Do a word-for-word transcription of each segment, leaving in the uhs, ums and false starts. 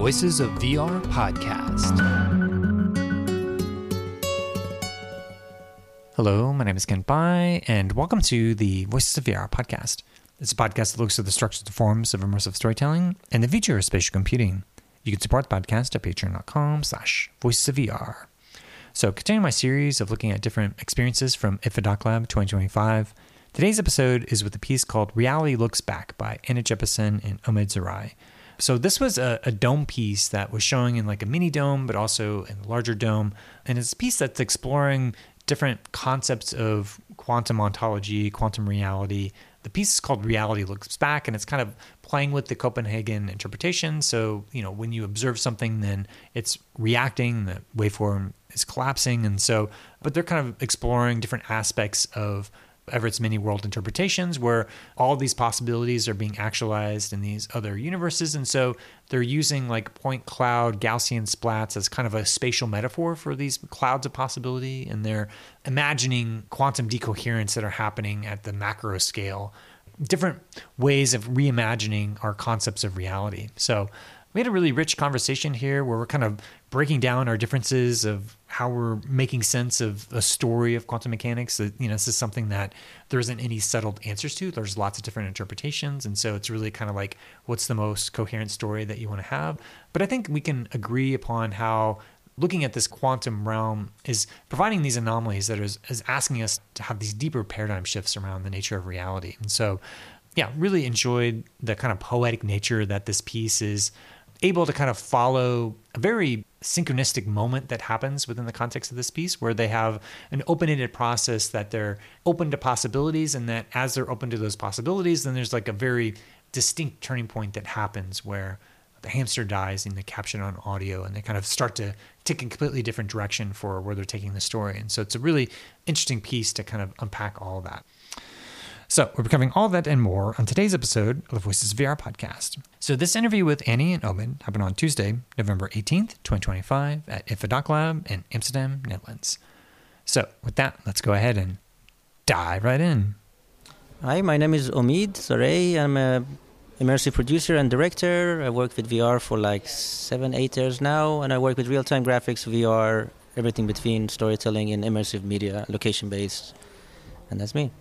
Voices of V R podcast. Hello, my name is Ken Bai, and welcome to the Voices of V R podcast. It's a podcast that looks at the structures and forms of immersive storytelling and the future of spatial computing. You can support the podcast at patreon.com slash voices of VR. So, continuing my series of looking at different experiences from I F A Doc Lab twenty twenty-five, today's episode is with a piece called Reality Looks Back by Anna Jeppesen and Omid Zerai. So this was a, a dome piece that was showing in like a mini dome, but also in a larger dome. And it's a piece that's exploring different concepts of quantum ontology, quantum reality. The piece is called Reality Looks Back, and it's kind of playing with the Copenhagen interpretation. So, you know, when you observe something, then it's reacting, the waveform is collapsing. And so, but they're kind of exploring different aspects of Everett's many world interpretations where all these possibilities are being actualized in these other universes. And so they're using like point cloud Gaussian splats as kind of a spatial metaphor for these clouds of possibility. And they're imagining quantum decoherence that are happening at the macro scale, different ways of reimagining our concepts of reality. So we had a really rich conversation here where we're kind of breaking down our differences of how we're making sense of a story of quantum mechanics. That, you know, this is something that there isn't any settled answers to. There's lots of different interpretations. And so it's really kind of like, what's the most coherent story that you want to have? But I think we can agree upon how looking at this quantum realm is providing these anomalies that is, is asking us to have these deeper paradigm shifts around the nature of reality. And so, yeah, really enjoyed the kind of poetic nature that this piece is able to kind of follow a very synchronistic moment that happens within the context of this piece, where they have an open-ended process that they're open to possibilities, and that as they're open to those possibilities, then there's like a very distinct turning point that happens where the hamster dies and they capture it on audio, and they kind of start to take a completely different direction for where they're taking the story. And so it's a really interesting piece to kind of unpack all of that. So we're covering all that and more on today's episode of the Voices of V R podcast. So this interview with Annie and Omid happened on Tuesday, November eighteenth, twenty twenty-five at I F A Doc Lab in Amsterdam, Netherlands. So with that, let's go ahead and dive right in. Hi, my name is Omid Zerai. I'm a immersive producer and director. I worked with V R for like seven, eight years now, and I work with real-time graphics, V R, everything between storytelling and immersive media, location-based, and that's me.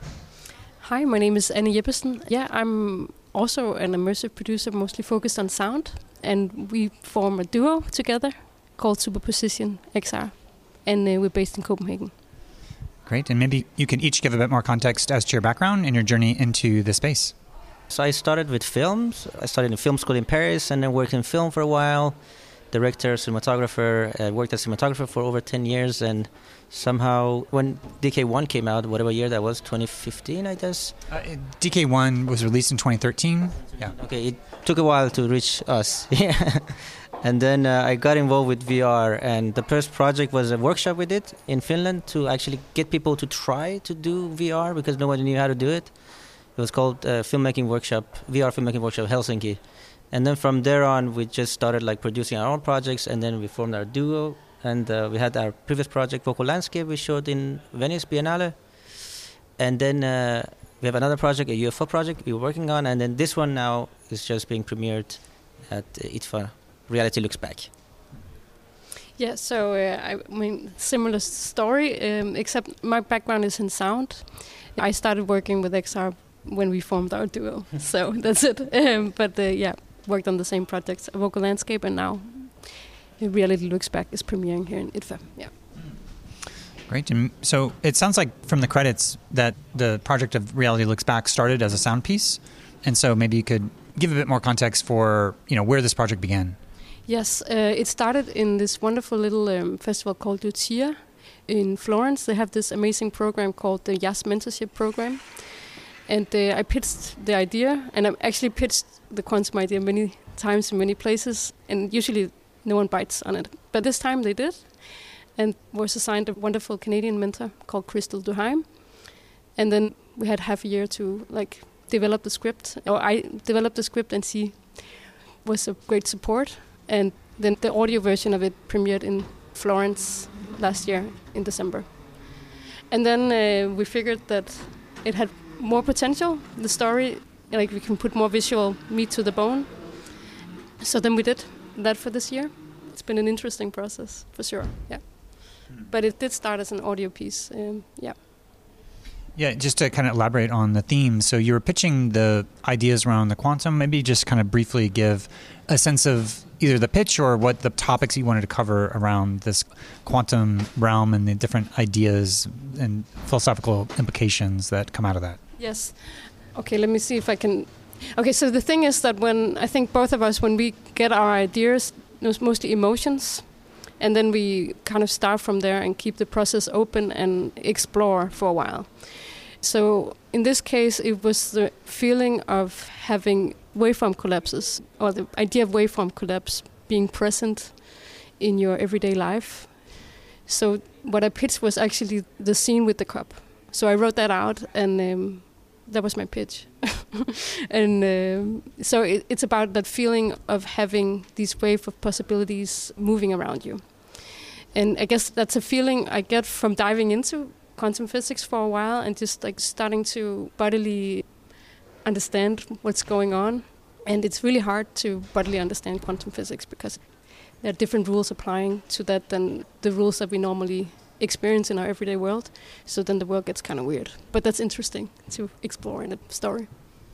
Hi, my name is Anna Jeppesen. Yeah, I'm also an immersive producer, mostly focused on sound, and we form a duo together called Superposition X R, and uh, we're based in Copenhagen. Great, and maybe you can each give a bit more context as to your background and your journey into the space. So I started with films. I studied in film school in Paris, and then worked in film for a while. Director, cinematographer. I worked as cinematographer for over ten years, and somehow when D K one came out, whatever year that was, twenty fifteen, I guess. Uh, D K one was released in twenty thirteen. Yeah. Okay, it took a while to reach us. Yeah. And then uh, I got involved with V R, and the first project was a workshop we did in Finland to actually get people to try to do V R because nobody knew how to do it. It was called uh, Filmmaking Workshop, V R Filmmaking Workshop Helsinki. And then from there on, we just started like producing our own projects, and then we formed our duo. And uh, we had our previous project, Vocal Landscape, we showed in Venice Biennale. And then uh, we have another project, a U F O project we're working on. And then this one now is just being premiered at uh, I F A, Reality Looks Back. Yeah, so uh, I mean, similar story, um, except my background is in sound. I started working with X R when we formed our duo, so that's it. Um, but uh, yeah, worked on the same projects, Vocal Landscape, and now Reality Looks Back is premiering here in I F A. Yeah. Great. And so it sounds like from the credits that the project of Reality Looks Back started as a sound piece, and so maybe you could give a bit more context for, you know, where this project began. Yes, uh, it started in this wonderful little um, festival called Lucia in Florence. They have this amazing program called the Yas Mentorship Program. And uh, I pitched the idea, and I actually pitched the quantum idea many times in many places, and usually no one bites on it. But this time they did, and was assigned a wonderful Canadian mentor called Crystal Duhaime. And then we had half a year to like develop the script, or I developed the script, and she was a great support. And then the audio version of it premiered in Florence last year in December. And then uh, we figured that it had more potential, the story, like we can put more visual meat to the bone. So then we did, that for this year. It's been an interesting process, for sure, yeah. But it did start as an audio piece, um, yeah. Yeah, just to kind of elaborate on the theme. So you were pitching the ideas around the quantum. Maybe just kind of briefly give a sense of either the pitch or what the topics you wanted to cover around this quantum realm and the different ideas and philosophical implications that come out of that. Yes. Okay, let me see if I can... Okay, so the thing is that when, I think both of us, when we get our ideas, it's mostly emotions, and then we kind of start from there and keep the process open and explore for a while. So in this case, it was the feeling of having waveform collapses, or the idea of waveform collapse being present in your everyday life. So what I pitched was actually the scene with the cup. So I wrote that out, and um, that was my pitch. and um, so it, it's about that feeling of having these wave of possibilities moving around you. And I guess that's a feeling I get from diving into quantum physics for a while and just like starting to bodily understand what's going on. And it's really hard to bodily understand quantum physics because there are different rules applying to that than the rules that we normally experience in our everyday world. So then the world gets kind of weird. But that's interesting to explore in a story.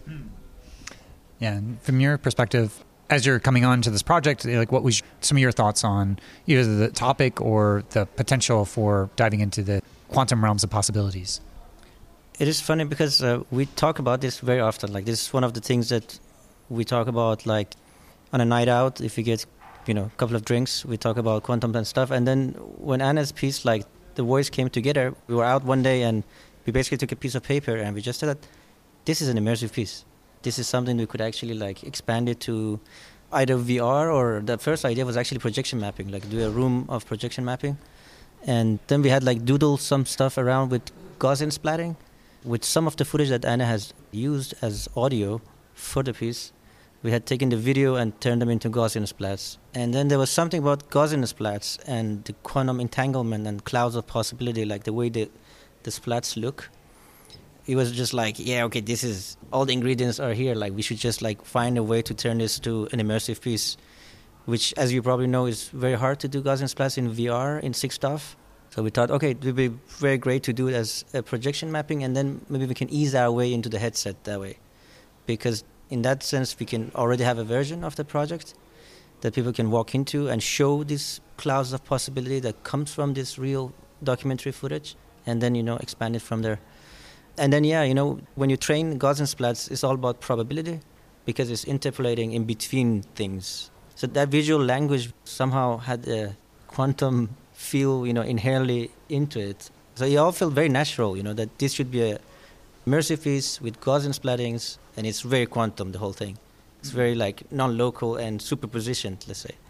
Yeah, and from your perspective, as you're coming on to this project, like what was some of your thoughts on either the topic or the potential for diving into the quantum realms of possibilities? It is funny because uh, we talk about this very often. Like, this is one of the things that we talk about, like on a night out, if we get, you know, a couple of drinks, we talk about quantum and stuff. And then when Anna's piece, like the voice came together, we were out one day and we basically took a piece of paper and we just said that this is an immersive piece. This is something we could actually like expand it to either V R, or the first idea was actually projection mapping, like do a room of projection mapping. And then we had like doodle some stuff around with Gaussian splatting, with some of the footage that Anna has used as audio for the piece. We had taken the video and turned them into Gaussian splats. And then there was something about Gaussian splats and the quantum entanglement and clouds of possibility, like the way the, the splats look. It was just like, yeah, okay, this is, all the ingredients are here. Like, we should just like find a way to turn this to an immersive piece, which, as you probably know, is very hard to do Gaussian splats in V R, in SIG stuff. So we thought, okay, it would be very great to do it as a projection mapping, and then maybe we can ease our way into the headset that way. Because in that sense, we can already have a version of the project that people can walk into and show these clouds of possibility that comes from this real documentary footage, and then, you know, expand it from there. And then, yeah, you know, when you train Gaussian splats, it's all about probability because it's interpolating in between things. So that visual language somehow had a quantum feel, you know, inherently into it. So it all felt very natural, you know, that this should be a immersive piece with Gaussian splattings, and it's very quantum, the whole thing. It's very, like, non-local and superpositioned, let's say.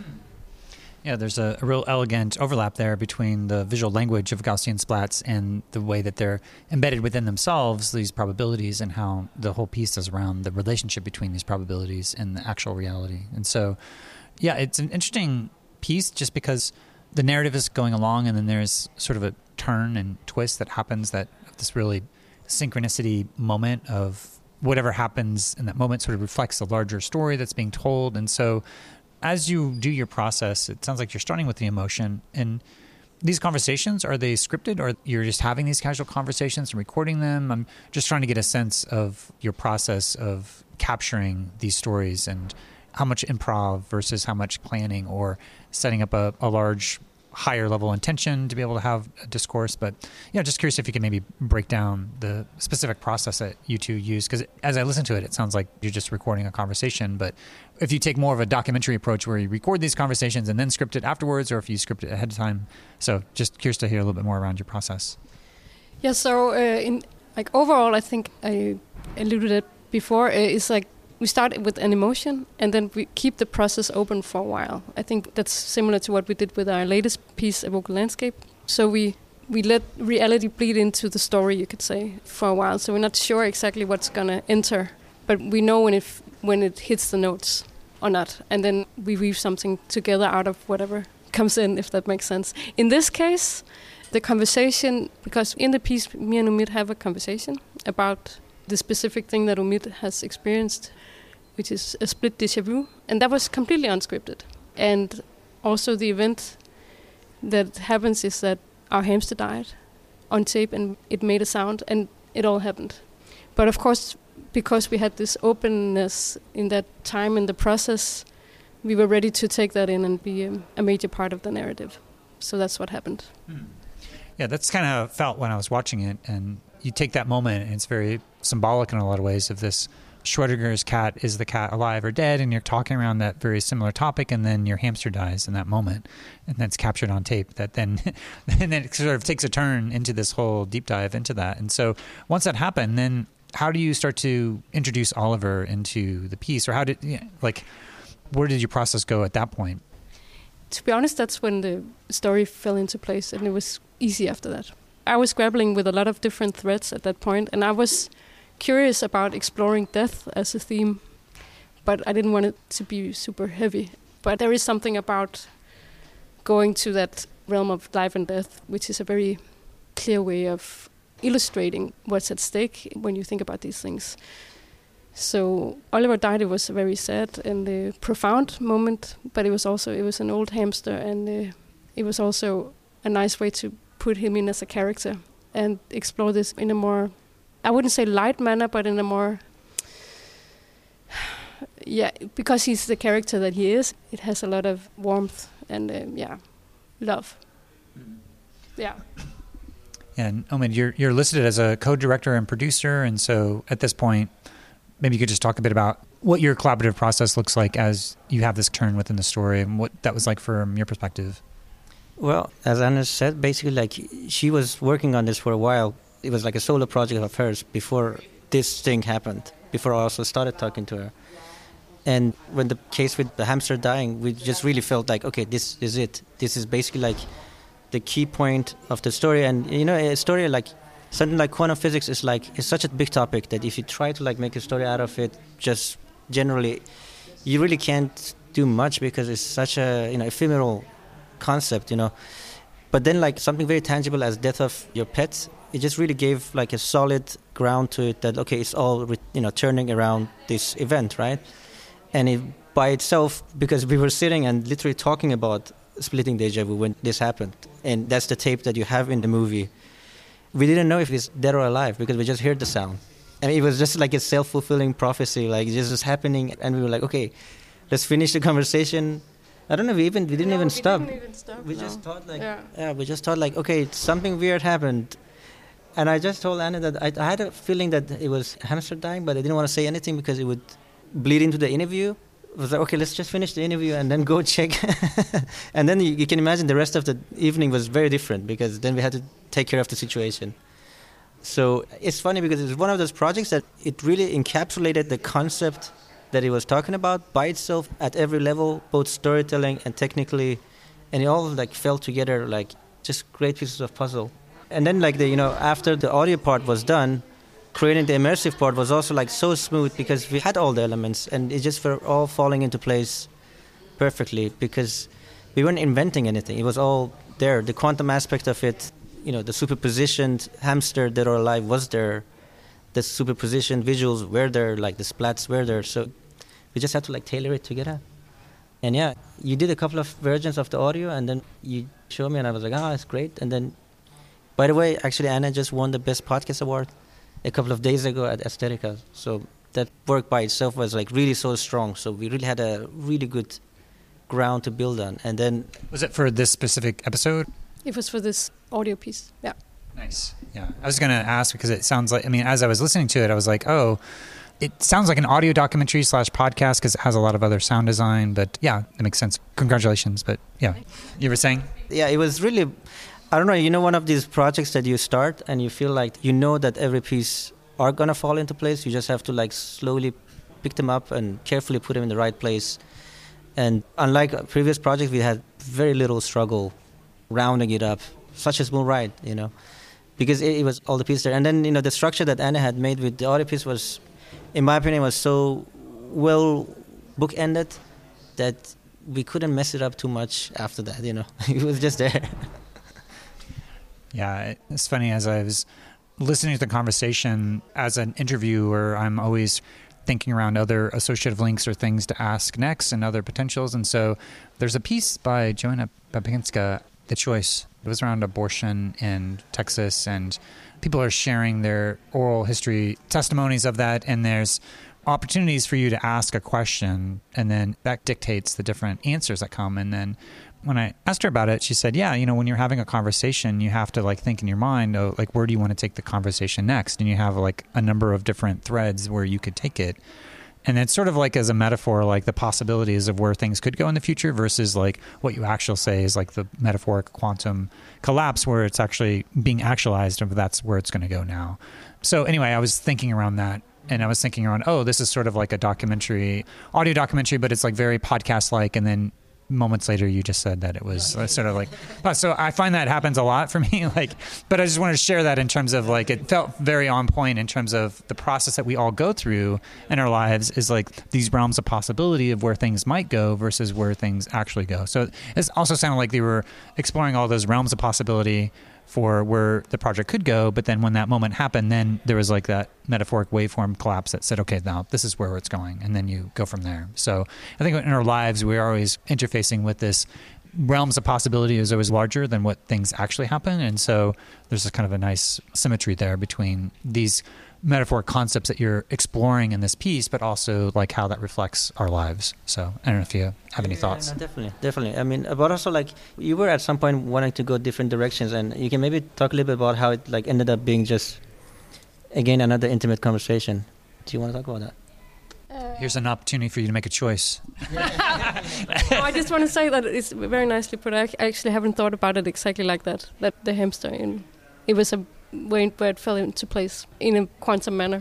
Yeah, there's a, a real elegant overlap there between the visual language of Gaussian splats and the way that they're embedded within themselves, these probabilities, and how the whole piece is around the relationship between these probabilities and the actual reality. And so, yeah, it's an interesting piece just because the narrative is going along and then there's sort of a turn and twist that happens, that this really synchronicity moment of whatever happens in that moment sort of reflects the larger story that's being told. And so as you do your process, it sounds like you're starting with the emotion. And these conversations, are they scripted, or you're just having these casual conversations and recording them? I'm just trying to get a sense of your process of capturing these stories and how much improv versus how much planning or setting up a, a large higher level intention to be able to have a discourse. But yeah, just curious if you could maybe break down the specific process that you two use, because as I listen to it, it sounds like you're just recording a conversation. But if you take more of a documentary approach where you record these conversations and then script it afterwards, or if you script it ahead of time. So just curious to hear a little bit more around your process. Yeah, so uh, in like overall, I think I alluded it before, uh, it's like we start with an emotion and then we keep the process open for a while. I think that's similar to what we did with our latest piece, Evoke Landscape. So we, we let reality bleed into the story, you could say, for a while. So we're not sure exactly what's going to enter, but we know when it, f- when it hits the notes or not. And then we weave something together out of whatever comes in, if that makes sense. In this case, the conversation, because in the piece, me and Umid have a conversation about the specific thing that Umid has experienced which is a split déjà vu, and that was completely unscripted. And also the event that happens is that our hamster died on tape, and it made a sound, and it all happened. But of course, because we had this openness in that time in the process, we were ready to take that in and be a, a major part of the narrative. So that's what happened. Mm. Yeah, that's kind of how it felt when I was watching it. And you take that moment, and it's very symbolic in a lot of ways of this. Schrodinger's cat, is the cat alive or dead? And you're talking around that very similar topic, and then your hamster dies in that moment, and that's captured on tape. That then, and then it sort of takes a turn into this whole deep dive into that. And so once that happened, then how do you start to introduce Oliver into the piece, or how did, you know, like, where did your process go at that point? To be honest, that's when the story fell into place, and it was easy after that. I was grappling with a lot of different threads at that point, and I was curious about exploring death as a theme, but I didn't want it to be super heavy. But there is something about going to that realm of life and death, which is a very clear way of illustrating what's at stake when you think about these things. So Oliver died. It was a very sad and uh, profound moment, but it was also, it was an old hamster, and uh, it was also a nice way to put him in as a character and explore this in a more, I wouldn't say light manner, but in a more, yeah, because he's the character that he is, it has a lot of warmth and, uh, yeah, love. Mm. Yeah. And Omid, you're you're listed as a co-director and producer, and so at this point, maybe you could just talk a bit about what your collaborative process looks like as you have this turn within the story, and what that was like from your perspective. Well, as Anna said, basically, like, she was working on this for a while. It was like a solo project of hers before this thing happened, before I also started talking to her. And when the case with the hamster dying, we just really felt like, okay, this is it. This is basically like the key point of the story. And, you know, a story like something like quantum physics is like, it's such a big topic that if you try to like make a story out of it, just generally, you really can't do much because it's such a, you know, ephemeral concept, you know. But then like something very tangible as death of your pet, it just really gave like a solid ground to it that, okay, it's all, re- you know, turning around this event, right? And it by itself, because we were sitting and literally talking about splitting déjà vu when this happened, and that's the tape that you have in the movie. We didn't know if it's dead or alive because we just heard the sound. And it was just like a self-fulfilling prophecy, like this was happening, and we were like, okay, let's finish the conversation. I don't know, we even we didn't no, even we stop. Didn't even stop. We no. just thought like, yeah. yeah, we just thought like, okay, something weird happened. And I just told Anna that I, I had a feeling that it was hamster dying, but I didn't want to say anything because it would bleed into the interview. I was like, okay, let's just finish the interview and then go check. And then you, you can imagine the rest of the evening was very different because then we had to take care of the situation. So it's funny because it's one of those projects that it really encapsulated the concept that he was talking about by itself at every level, both storytelling and technically, and it all like fell together like just great pieces of puzzle. And then like the, you know, after the audio part was done, creating the immersive part was also like so smooth because we had all the elements and it just were all falling into place perfectly because we weren't inventing anything. It was all there. The quantum aspect of it, you know, the superpositioned hamster dead or alive was there. The superpositioned visuals were there, like the splats were there. So we just had to like tailor it together. And yeah, you did a couple of versions of the audio and then you showed me and I was like, oh, it's great. And then, by the way, actually Anna just won the Best Podcast Award a couple of days ago at Aesthetica. So that work by itself was like really so strong. So we really had a really good ground to build on. And then... Was it for this specific episode? It was for this audio piece, yeah. Nice. Yeah. I was going to ask because it sounds like, I mean, as I was listening to it, I was like, oh, it sounds like an audio documentary slash podcast because it has a lot of other sound design. But yeah, it makes sense. Congratulations. But yeah, you were saying? Yeah, it was really... I don't know, you know, one of these projects that you start and you feel like you know that every piece are going to fall into place. You just have to like slowly pick them up and carefully put them in the right place. And unlike previous projects, we had very little struggle rounding it up. Such a smooth ride, you know, because it, it was all the pieces there. And then, you know, the structure that Anna had made with the audio piece was, in my opinion, was so well book-ended that we couldn't mess it up too much after that, you know. It was just there. Yeah, it's funny, as I was listening to the conversation as an interviewer, I'm always thinking around other associative links or things to ask next and other potentials. And so there's a piece by Joanna Babinska, The Choice. It was around abortion in Texas, and people are sharing their oral history testimonies of that. And there's opportunities for you to ask a question, and then that dictates the different answers that come. And then when I asked her about it, she said, yeah, you know, when you're having a conversation, you have to like think in your mind, oh, like, where do you want to take the conversation next? And you have like a number of different threads where you could take it. And it's sort of like as a metaphor, like the possibilities of where things could go in the future versus like what you actually say is like the metaphoric quantum collapse where it's actually being actualized and that's where it's going to go now. So anyway, I was thinking around that. And I was thinking around, oh, this is sort of like a documentary, audio documentary, but it's like very podcast-like. And then moments later, you just said that it was sort of like, oh, so I find that happens a lot for me. Like, but I just wanted to share that in terms of like, it felt very on point in terms of the process that we all go through in our lives is like these realms of possibility of where things might go versus where things actually go. So it also sounded like they were exploring all those realms of possibility for where the project could go. But then when that moment happened, then there was like that metaphoric waveform collapse that said, okay, now this is where it's going. And then you go from there. So I think in our lives, we're always interfacing with this realms of possibility is always larger than what things actually happen. And so there's a kind of a nice symmetry there between these metaphoric concepts that you're exploring in this piece, but also like how that reflects our lives. So I don't know if you have any yeah, thoughts. No, definitely, definitely. I mean, but also like you were at some point wanting to go different directions, and you can maybe talk a little bit about how it like ended up being just, again, another intimate conversation. Do you want to talk about that? Uh, Here's an opportunity for you to make a choice. no, I just want to say that it's very nicely put. I actually haven't thought about it exactly like that, that the hamster, in, it was a way where it fell into place in a quantum manner.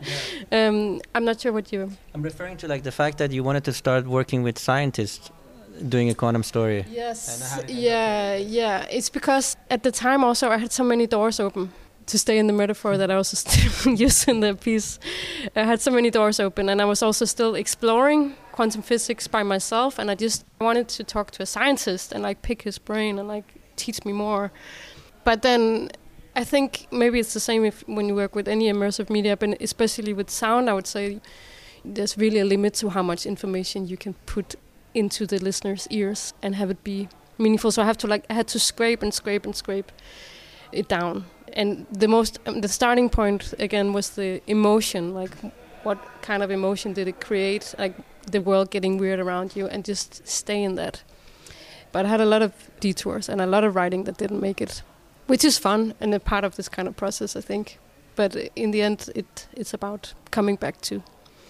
um, I'm not sure what you... I'm referring to like the fact that you wanted to start working with scientists doing a quantum story. Yes, yeah, yeah. It's because at the time also I had so many doors open, to stay in the metaphor that I also still use in the piece. I had so many doors open, and I was also still exploring quantum physics by myself, and I just wanted to talk to a scientist and like pick his brain and like teach me more. But then I think maybe it's the same if when you work with any immersive media, but especially with sound, I would say there's really a limit to how much information you can put into the listener's ears and have it be meaningful. So I have to like I had to scrape and scrape and scrape it down. And the most um, the starting point again was the emotion, like what kind of emotion did it create, like the world getting weird around you, and just stay in that. But I had a lot of detours and a lot of writing that didn't make it, which is fun and a part of this kind of process, I think. But in the end, it it's about coming back to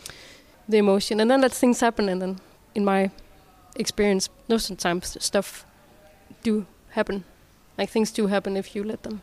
the emotion, and then let things happen. And then, in my experience, most of the time, st- stuff do happen. Like things do happen if you let them.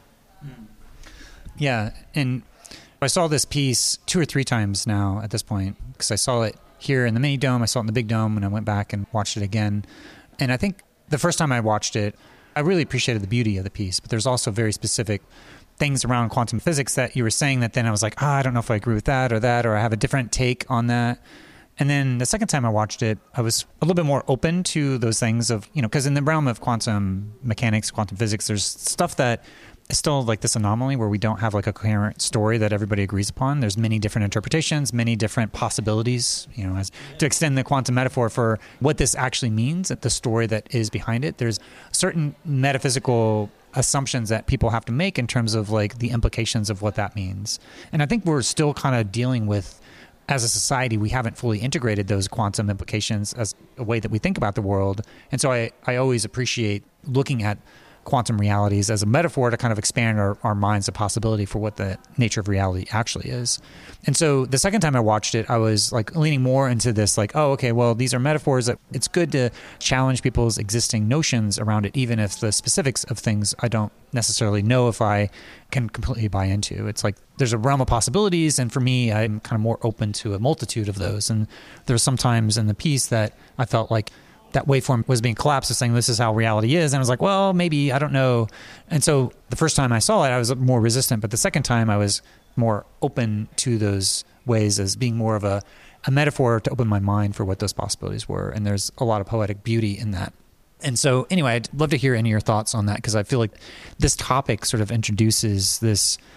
Yeah, and I saw this piece two or three times now at this point, because I saw it here in the mini dome, I saw it in the big dome, and I went back and watched it again. And I think the first time I watched it, I really appreciated the beauty of the piece, but there's also very specific things around quantum physics that you were saying that then I was like, ah, oh, I don't know if I agree with that or that, or I have a different take on that. And then the second time I watched it, I was a little bit more open to those things of, you know, because in the realm of quantum mechanics, quantum physics, there's stuff that is still like this anomaly where we don't have like a coherent story that everybody agrees upon. There's many different interpretations, many different possibilities, you know, as to extend the quantum metaphor for what this actually means, the story that is behind it. There's certain metaphysical assumptions that people have to make in terms of like the implications of what that means. And I think we're still kind of dealing with, as a society, we haven't fully integrated those quantum implications as a way that we think about the world. And so I, I always appreciate looking at quantum realities as a metaphor to kind of expand our, our minds of possibility for what the nature of reality actually is. And so the second time I watched it, I was like leaning more into this, like, oh, okay, well, these are metaphors that it's good to challenge people's existing notions around it, even if the specifics of things I don't necessarily know if I can completely buy into. It's like there's a realm of possibilities, and for me, I'm kind of more open to a multitude of those. And there's some times in the piece that I felt like that waveform was being collapsed as saying this is how reality is. And I was like, well, maybe, I don't know. And so the first time I saw it, I was more resistant. But the second time I was more open to those ways as being more of a, a metaphor to open my mind for what those possibilities were. And there's a lot of poetic beauty in that. And so anyway, I'd love to hear any of your thoughts on that, because I feel like this topic sort of introduces this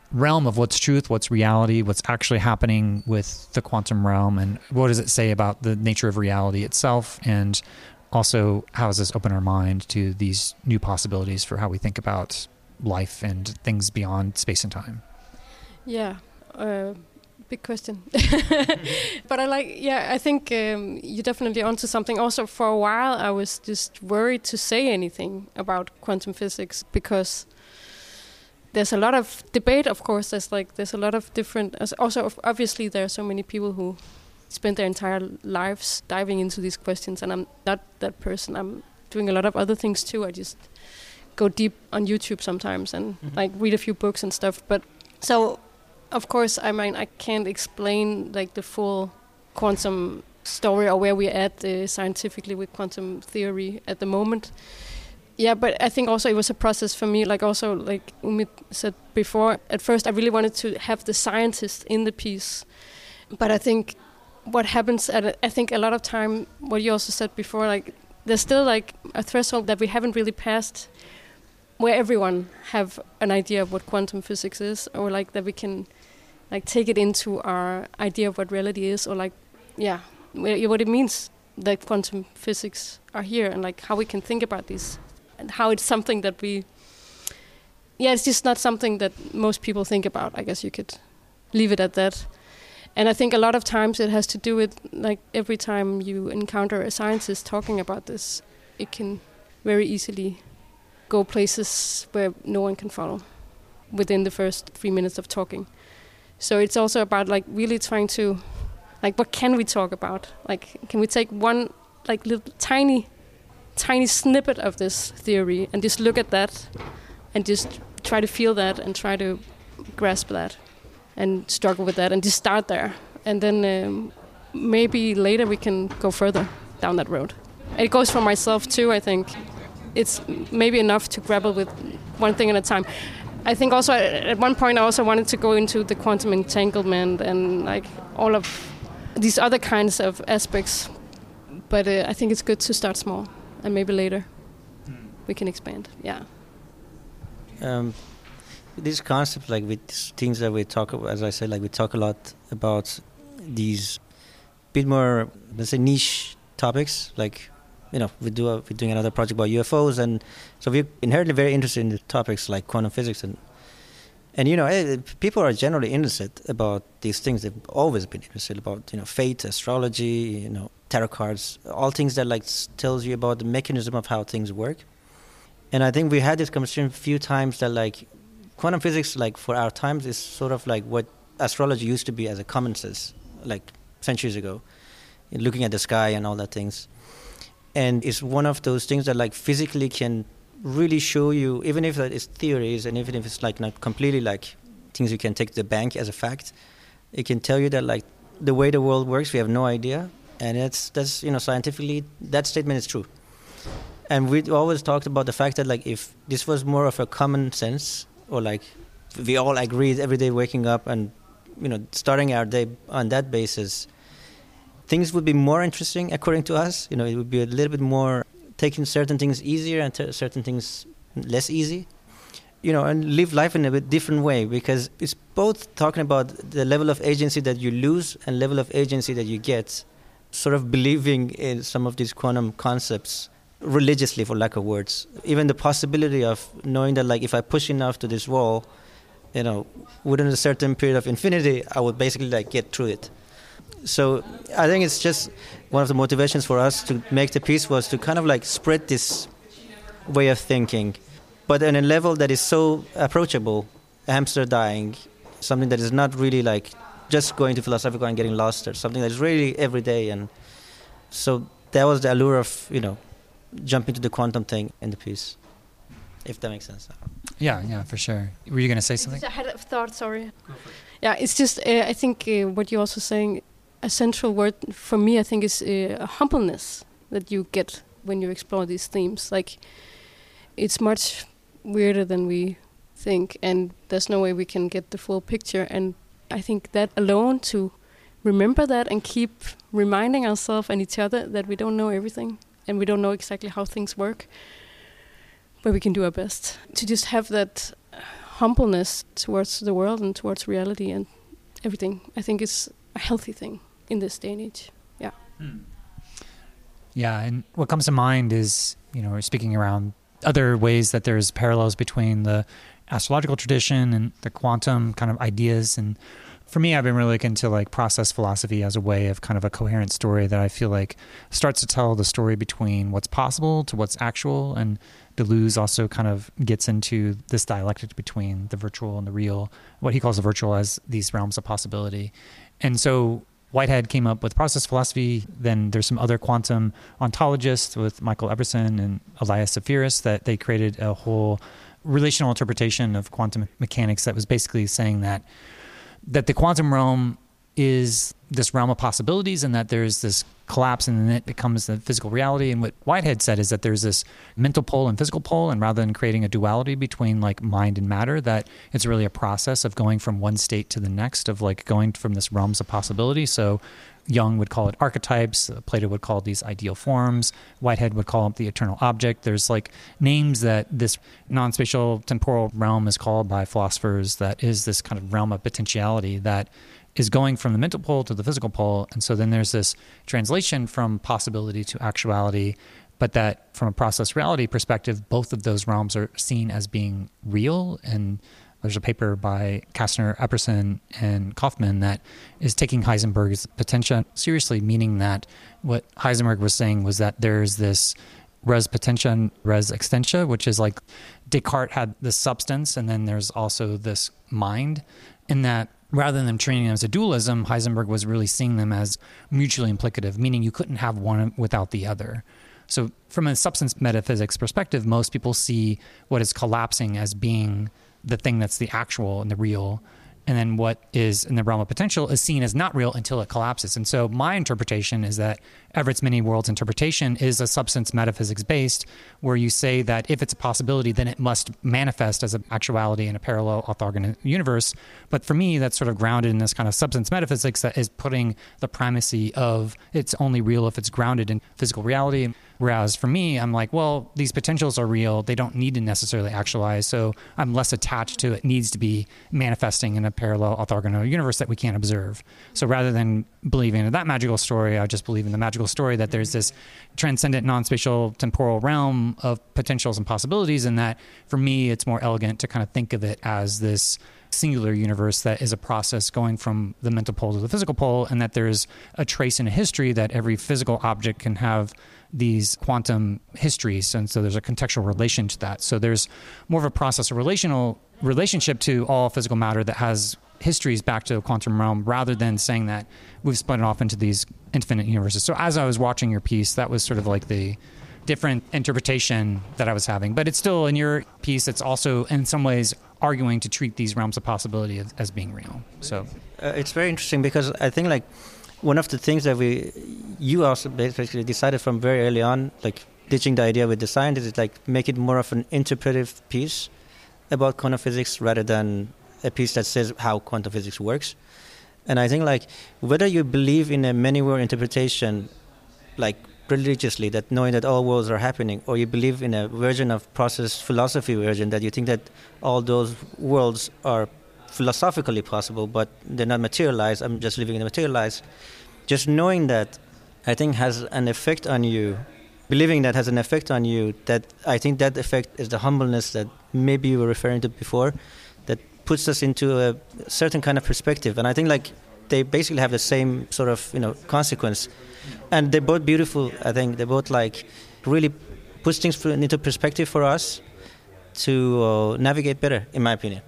realm of what's truth, what's reality, what's actually happening with the quantum realm, and what does it say about the nature of reality itself, and also how does this open our mind to these new possibilities for how we think about life and things beyond space and time? Yeah, uh, big question. But I like, yeah, I think um, you're definitely onto something. Also, for a while, I was just worried to say anything about quantum physics because there's a lot of debate, of course. There's like there's a lot of different. Also, obviously, there are so many people who spend their entire lives diving into these questions, and I'm not that person. I'm doing a lot of other things too. I just go deep on YouTube sometimes and mm-hmm. like read a few books and stuff. But so, of course, I mean, I can't explain like the full quantum story or where we're at uh, scientifically with quantum theory at the moment. Yeah, but I think also it was a process for me, like also like Umit said before, at first I really wanted to have the scientist in the piece. But I think what happens at, a, I think a lot of time, what you also said before, like there's still like a threshold that we haven't really passed where everyone have an idea of what quantum physics is, or like that we can like take it into our idea of what reality is, or like, yeah, what it means that quantum physics are here, and like how we can think about these. And how it's something that we, yeah, it's just not something that most people think about. I guess you could leave it at that. And I think a lot of times it has to do with, like, every time you encounter a scientist talking about this, it can very easily go places where no one can follow within the first three minutes of talking. So it's also about, like, really trying to, like, what can we talk about? Like, can we take one, like, little tiny... tiny snippet of this theory and just look at that and just try to feel that and try to grasp that and struggle with that and just start there, and then um, maybe later we can go further down that road. And it goes for myself too. I think it's maybe enough to grapple with one thing at a time. I think also at one point I also wanted to go into the quantum entanglement and like all of these other kinds of aspects, but uh, I think it's good to start small. And maybe later we can expand. Yeah. Um, these concepts, like with things that we talk about, as I said, like we talk a lot about these bit more, let's say, niche topics. Like, you know, we do a, we're doing another project about U F Os, and so we're inherently very interested in the topics like quantum physics, and and you know, it, people are generally interested about these things. They've always been interested about, you know, fate, astrology, you know, tarot cards, all things that like tells you about the mechanism of how things work. And I think we had this conversation a few times that like quantum physics, like for our times, is sort of like what astrology used to be as a common sense, like centuries ago, looking at the sky and all that things. And it's one of those things that like physically can really show you, even if that is theories and even if it's like not completely like things you can take to the bank as a fact, it can tell you that like the way the world works, we have no idea. And it's, that's, you know, scientifically, that statement is true. And we always talked about the fact that, like, if this was more of a common sense, or, like, we all agreed every day waking up and, you know, starting our day on that basis, things would be more interesting, according to us. You know, it would be a little bit more taking certain things easier and t- certain things less easy. You know, and live life in a bit different way, because it's both talking about the level of agency that you lose and level of agency that you get, sort of believing in some of these quantum concepts religiously, for lack of words. Even the possibility of knowing that, like, if I push enough to this wall, you know, within a certain period of infinity, I would basically, like, get through it. So I think it's just one of the motivations for us to make the piece was to kind of, like, spread this way of thinking, but on a level that is so approachable, a hamster dying, something that is not really, like, just going to philosophical and getting lost, or something that's really every day. And so that was the allure of, you know, jumping to the quantum thing in the piece, if that makes sense. Yeah, yeah, for sure. Were you going to say something? I had a thought, sorry. Go for it. Yeah, it's just, uh, I think uh, what you're also saying, a central word for me, I think, is uh, humbleness that you get when you explore these themes. Like, it's much weirder than we think, and there's no way we can get the full picture. And I think that alone, to remember that and keep reminding ourselves and each other that we don't know everything and we don't know exactly how things work, but we can do our best. To just have that humbleness towards the world and towards reality and everything, I think is a healthy thing in this day and age. Yeah. Hmm. Yeah, and what comes to mind is, you know, we're speaking around other ways that there's parallels between the astrological tradition and the quantum kind of ideas. And for me, I've been really looking into like process philosophy as a way of kind of a coherent story that I feel like starts to tell the story between what's possible to what's actual. And Deleuze also kind of gets into this dialectic between the virtual and the real, what he calls the virtual as these realms of possibility. And so Whitehead came up with process philosophy. Then there's some other quantum ontologists with Michael Everson and Elias Safiris that they created a whole relational interpretation of quantum mechanics that was basically saying that that the quantum realm is this realm of possibilities and that there's this collapse and then it becomes the physical reality. And what Whitehead said is that there's this mental pole and physical pole, and rather than creating a duality between like mind and matter, that it's really a process of going from one state to the next, of like going from this realms of possibility. So Jung would call it archetypes, Plato would call these ideal forms, Whitehead would call it the eternal object. There's like names that this non-spatial temporal realm is called by philosophers, that is this kind of realm of potentiality that is going from the mental pole to the physical pole. And so then there's this translation from possibility to actuality, but that from a process reality perspective, both of those realms are seen as being real. And there's a paper by Kastner, Epperson, and Kaufman that is taking Heisenberg's potential seriously, meaning that what Heisenberg was saying was that there's this res potentia and res extensia, which is like Descartes had this substance, and then there's also this mind, in that rather than treating them as a dualism, Heisenberg was really seeing them as mutually implicative, meaning you couldn't have one without the other. So from a substance metaphysics perspective, most people see what is collapsing as being the thing that's the actual and the real. And then what is in the realm of potential is seen as not real until it collapses. And so my interpretation is that Everett's many worlds interpretation is a substance metaphysics based, where you say that if it's a possibility, then it must manifest as an actuality in a parallel orthogonal universe. But for me, that's sort of grounded in this kind of substance metaphysics that is putting the primacy of it's only real if it's grounded in physical reality. Whereas for me, I'm like, well, these potentials are real. They don't need to necessarily actualize. So I'm less attached to it needs to be manifesting in a parallel orthogonal universe that we can't observe. So rather than believing in that magical story, I just believe in the magical story that there's this transcendent non-spatial temporal realm of potentials and possibilities. And that for me, it's more elegant to kind of think of it as this singular universe that is a process going from the mental pole to the physical pole, and that there's a trace in a history that every physical object can have these quantum histories, and so there's a contextual relation to that. So there's more of a process, a relational relationship to all physical matter that has histories back to the quantum realm, rather than saying that we've split it off into these infinite universes. So as I was watching your piece, that was sort of like the different interpretation that I was having. But it's still, in your piece, it's also in some ways arguing to treat these realms of possibility as, as being real. So uh, it's very interesting, because I think like one of the things that we, you also basically decided from very early on, like ditching the idea with the scientists, is like make it more of an interpretive piece about quantum physics rather than a piece that says how quantum physics works. And I think like whether you believe in a many world interpretation, like religiously, that knowing that all worlds are happening, or you believe in a version of process philosophy version that you think that all those worlds are philosophically possible, but they're not materialized, I'm just living in the materialized. Just knowing that, I think, has an effect on you. Believing that has an effect on you, that I think that effect is the humbleness that maybe you were referring to before, that puts us into a certain kind of perspective. And I think like they basically have the same sort of, you know, consequence. And they're both beautiful. I think they both like really push things into perspective for us to uh, navigate better, in my opinion.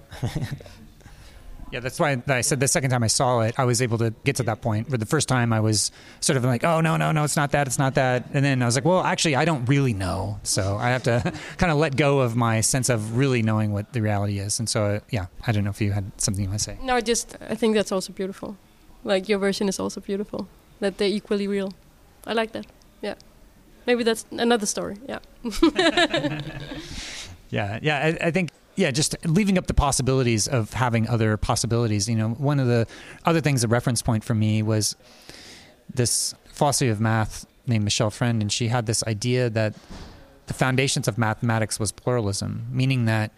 Yeah, that's why I said the second time I saw it, I was able to get to that point. Where the first time I was sort of like, oh, no, no, no, it's not that, it's not that. And then I was like, well, actually, I don't really know. So I have to kind of let go of my sense of really knowing what the reality is. And so, uh, yeah, I don't know if you had something you want to say. No, just, I think that's also beautiful. Like, your version is also beautiful. That they're equally real. I like that. Yeah. Maybe that's another story. Yeah. yeah, yeah, I, I think... Yeah, just leaving up the possibilities of having other possibilities. You know, one of the other things, a reference point for me was this philosophy of math named Michelle Friend, and she had this idea that the foundations of mathematics was pluralism, meaning that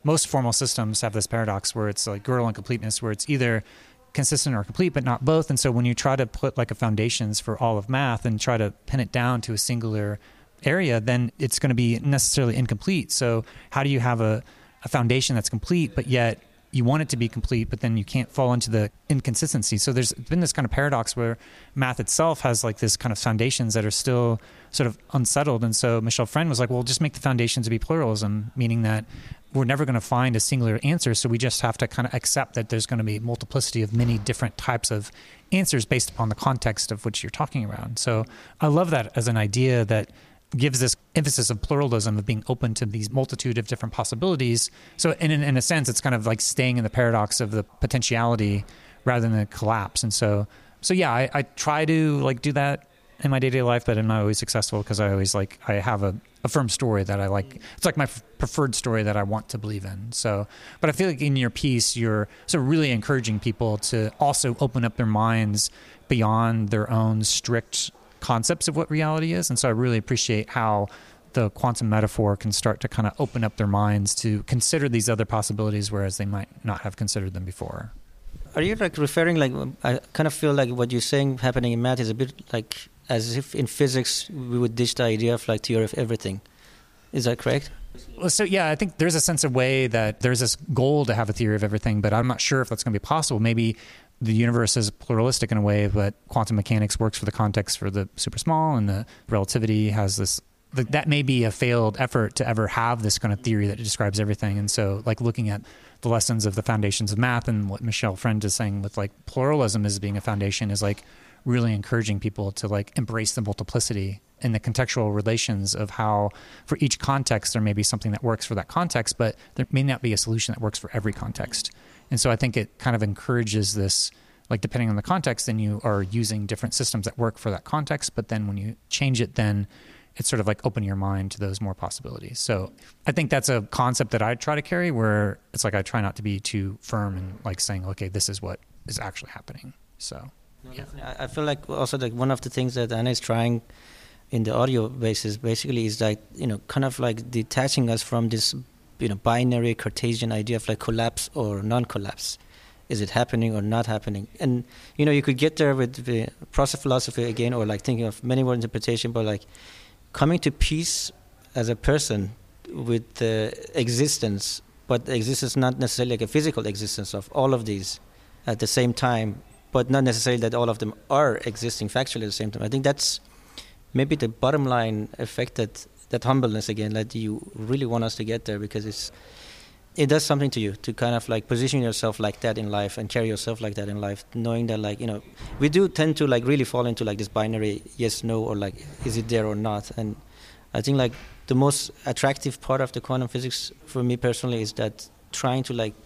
most formal systems have this paradox where it's like Gödel incompleteness, where it's either consistent or complete, but not both. And so when you try to put like a foundations for all of math and try to pin it down to a singular area, then it's going to be necessarily incomplete. So how do you have a, a foundation that's complete, but yet you want it to be complete, but then you can't fall into the inconsistency. So there's been this kind of paradox where math itself has like this kind of foundations that are still sort of unsettled. And so Michel Friend was like, well, just make the foundations to be pluralism, meaning that we're never going to find a singular answer. So we just have to kind of accept that there's going to be multiplicity of many different types of answers based upon the context of which you're talking around. So I love that as an idea that gives this emphasis of pluralism, of being open to these multitude of different possibilities. So in, in, in a sense, it's kind of like staying in the paradox of the potentiality rather than the collapse. And so, so yeah, I, I try to like do that in my day-to-day life, but I'm not always successful because I always like, I have a, a firm story that I like. It's like my f- preferred story that I want to believe in. So, but I feel like in your piece, you're sort of really encouraging people to also open up their minds beyond their own strict concepts of what reality is. And so I really appreciate how the quantum metaphor can start to kind of open up their minds to consider these other possibilities, whereas they might not have considered them before. Are you like referring, like, I kind of feel like what you're saying happening in math is a bit like as if in physics we would ditch the idea of like theory of everything. Is that correct? Well, so yeah, I think there's a sense of way that there's this goal to have a theory of everything, but I'm not sure if that's going to be possible. Maybe the universe is pluralistic in a way, but quantum mechanics works for the context for the super small, and the relativity has this, that may be a failed effort to ever have this kind of theory that describes everything. And so like looking at the lessons of the foundations of math and what Michel Friend is saying with like pluralism as being a foundation is like really encouraging people to like embrace the multiplicity and the contextual relations of how for each context there may be something that works for that context, but there may not be a solution that works for every context. And so I think it kind of encourages this, like depending on the context, then you are using different systems that work for that context. But then when you change it, then it's sort of like opening your mind to those more possibilities. So I think that's a concept that I try to carry, where it's like I try not to be too firm and like saying, okay, this is what is actually happening. So yeah. I feel like also like one of the things that Anna is trying in the audio basis basically is like, you know, kind of like detaching us from this, you know, binary Cartesian idea of like collapse or non-collapse. Is it happening or not happening? And, you know, you could get there with the process philosophy again, or like thinking of many more interpretation, but like coming to peace as a person with the existence, but the existence not necessarily like a physical existence of all of these at the same time, but not necessarily that all of them are existing factually at the same time. I think that's maybe the bottom line effect, that, that humbleness again, that you really want us to get there, because it's it does something to you to kind of like position yourself like that in life and carry yourself like that in life, knowing that like, you know, we do tend to like really fall into like this binary yes, no, or like is it there or not. And I think like the most attractive part of the quantum physics for me personally is that trying to like,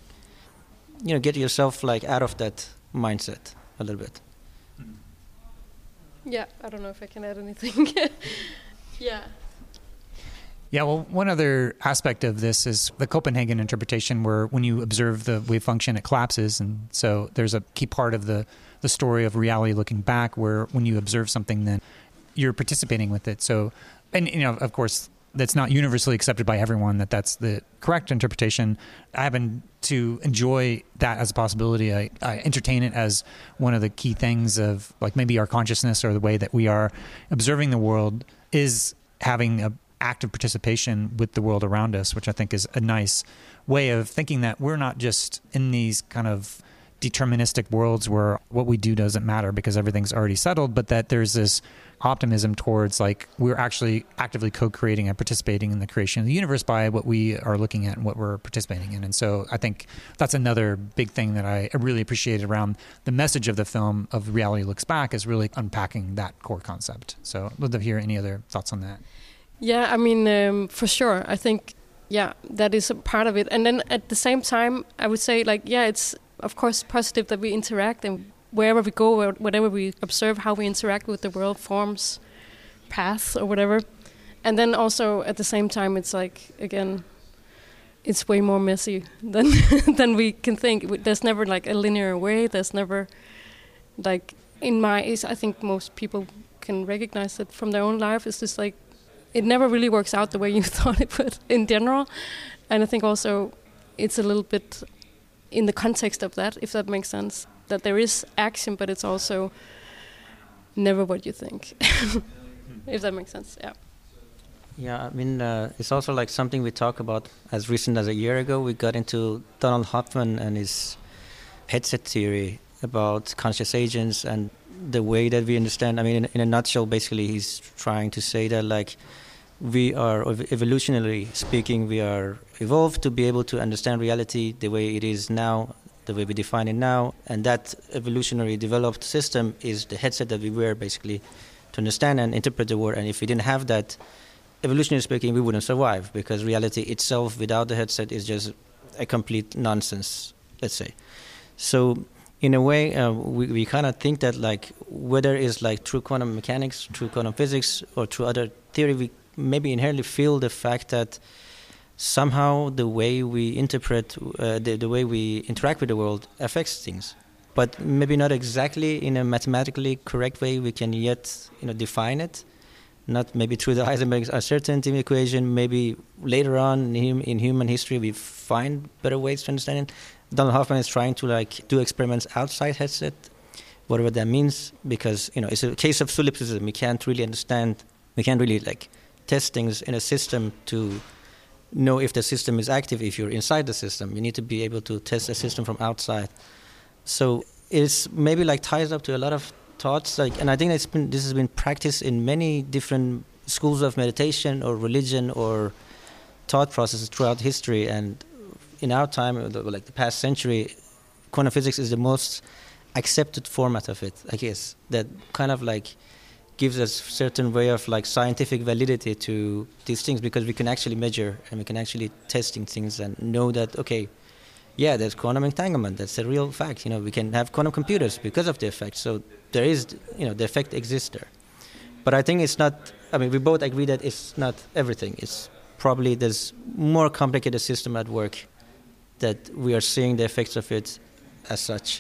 you know, get yourself like out of that mindset a little bit. Yeah, I don't know if I can add anything. yeah. Yeah, well, one other aspect of this is the Copenhagen interpretation, where when you observe the wave function, it collapses. And so there's a key part of the, the story of reality looking back, where when you observe something, then you're participating with it. So, and, you know, of course, that's not universally accepted by everyone that that's the correct interpretation. I happen to enjoy that as a possibility. I, I entertain it as one of the key things of like maybe our consciousness, or the way that we are observing the world, is having a active participation with the world around us, which I think is a nice way of thinking that we're not just in these kind of deterministic worlds where what we do doesn't matter because everything's already settled, but that there's this optimism towards like we're actually actively co-creating and participating in the creation of the universe by what we are looking at and what we're participating in. And so I think that's another big thing that I really appreciated around the message of the film of Reality Looks Back, is really unpacking that core concept. So I'd love to hear any other thoughts on that. Yeah, I mean, um, for sure. I think, yeah, that is a part of it. And then at the same time, I would say, like, yeah, it's, of course, positive that we interact, and wherever we go, whatever we observe, how we interact with the world forms paths or whatever. And then also, at the same time, it's like, again, it's way more messy than than we can think. There's never, like, a linear way. There's never, like, in my, I think most people can recognize it from their own life. It's just, like, it never really works out the way you thought it would in general. And I think also it's a little bit in the context of that, if that makes sense. That there is action, but it's also never what you think. If that makes sense, yeah. Yeah, I mean, uh, it's also like something we talk about as recent as a year ago. We got into Donald Hoffman and his headset theory about conscious agents and the way that we understand. I mean, in, in a nutshell, basically, he's trying to say that, like, we are, evolutionarily speaking, we are evolved to be able to understand reality the way it is now, the way we define it now. And that evolutionary developed system is the headset that we wear, basically, to understand and interpret the world. And if we didn't have that, evolutionarily speaking, we wouldn't survive, because reality itself without the headset is just a complete nonsense, let's say. So in a way, uh, we, we kind of think that, like, whether it's like through quantum mechanics, through quantum physics, or through other theory, we maybe inherently feel the fact that somehow the way we interpret, uh, the, the way we interact with the world affects things. But maybe not exactly in a mathematically correct way we can yet, you know, define it. Not maybe through the Heisenberg uncertainty equation. Maybe later on in, in human history we find better ways to understand it. Donald Hoffman is trying to, like, do experiments outside headset, whatever that means, because, you know, it's a case of solipsism. We can't really understand, we can't really, like, test things in a system to know if the system is active if you're inside the system. You need to be able to test a system from outside. So it's maybe, like, ties up to a lot of thoughts, like, and I think it's been, this has been practiced in many different schools of meditation or religion or thought processes throughout history. And in our time, like the past century, quantum physics is the most accepted format of it, I guess, that kind of, like, gives us a certain way of, like, scientific validity to these things, because we can actually measure and we can actually testing things and know that, okay, yeah, there's quantum entanglement. That's a real fact. You know, we can have quantum computers because of the effect. So there is, you know, the effect exists there. But I think it's not, I mean, we both agree that it's not everything. It's probably there's more complicated system at work that we are seeing the effects of it as such.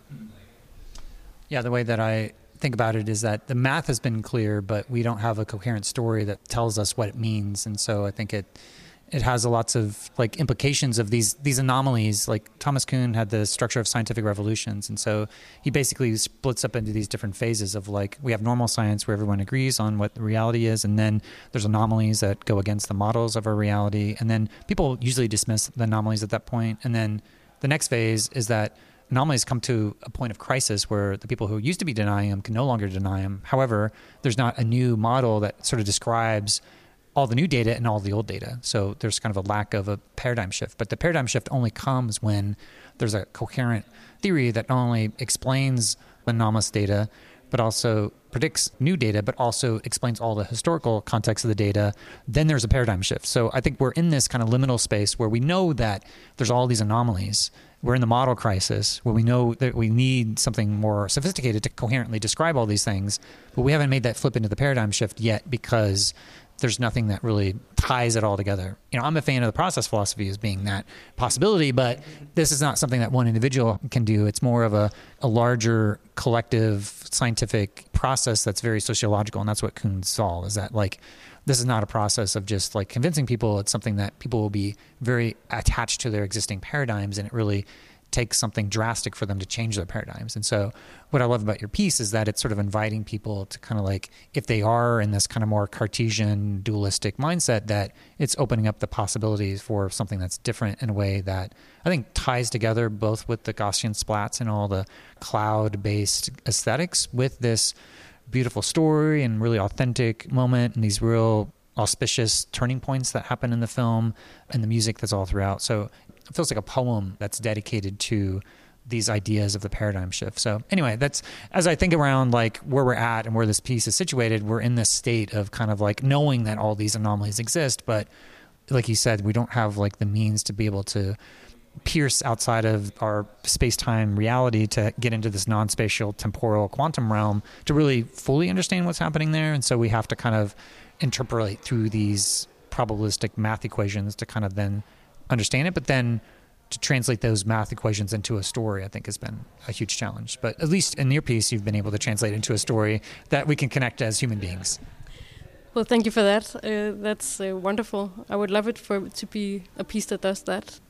Yeah, the way that I think about it is that the math has been clear, but we don't have a coherent story that tells us what it means. And so I think it it has a lots of, like, implications of these these anomalies. Like Thomas Kuhn had the structure of scientific revolutions, and so he basically splits up into these different phases of, like, we have normal science where everyone agrees on what the reality is, and then there's anomalies that go against the models of our reality, and then people usually dismiss the anomalies at that point. And then the next phase is that anomalies come to a point of crisis where the people who used to be denying them can no longer deny them. However, there's not a new model that sort of describes all the new data and all the old data. So there's kind of a lack of a paradigm shift. But the paradigm shift only comes when there's a coherent theory that not only explains anomalous data, but also predicts new data, but also explains all the historical context of the data. Then there's a paradigm shift. So I think we're in this kind of liminal space where we know that there's all these anomalies. We're in the model crisis where we know that we need something more sophisticated to coherently describe all these things, but we haven't made that flip into the paradigm shift yet because there's nothing that really ties it all together. You know, I'm a fan of the process philosophy as being that possibility, but this is not something that one individual can do. It's more of a, a larger collective scientific process that's very sociological, and that's what Kuhn saw, is that, like, this is not a process of just, like, convincing people. It's something that people will be very attached to their existing paradigms, and it really takes something drastic for them to change their paradigms. And so what I love about your piece is that it's sort of inviting people to kind of, like, if they are in this kind of more Cartesian dualistic mindset, that it's opening up the possibilities for something that's different in a way that I think ties together both with the Gaussian splats and all the cloud-based aesthetics with this beautiful story and really authentic moment and these real auspicious turning points that happen in the film and the music that's all throughout. So it feels like a poem that's dedicated to these ideas of the paradigm shift. So anyway, that's, as I think around, like, where we're at and where this piece is situated, we're in this state of kind of, like, knowing that all these anomalies exist, but like you said, we don't have, like, the means to be able to pierce outside of our space-time reality to get into this non-spatial temporal quantum realm to really fully understand what's happening there. And so we have to kind of interpolate through these probabilistic math equations to kind of then understand it, but then to translate those math equations into a story, I think, has been a huge challenge. But at least in your piece, you've been able to translate into a story that we can connect as human beings. Well, thank you for that. Uh, that's uh, wonderful. I would love it for it to be a piece that does that.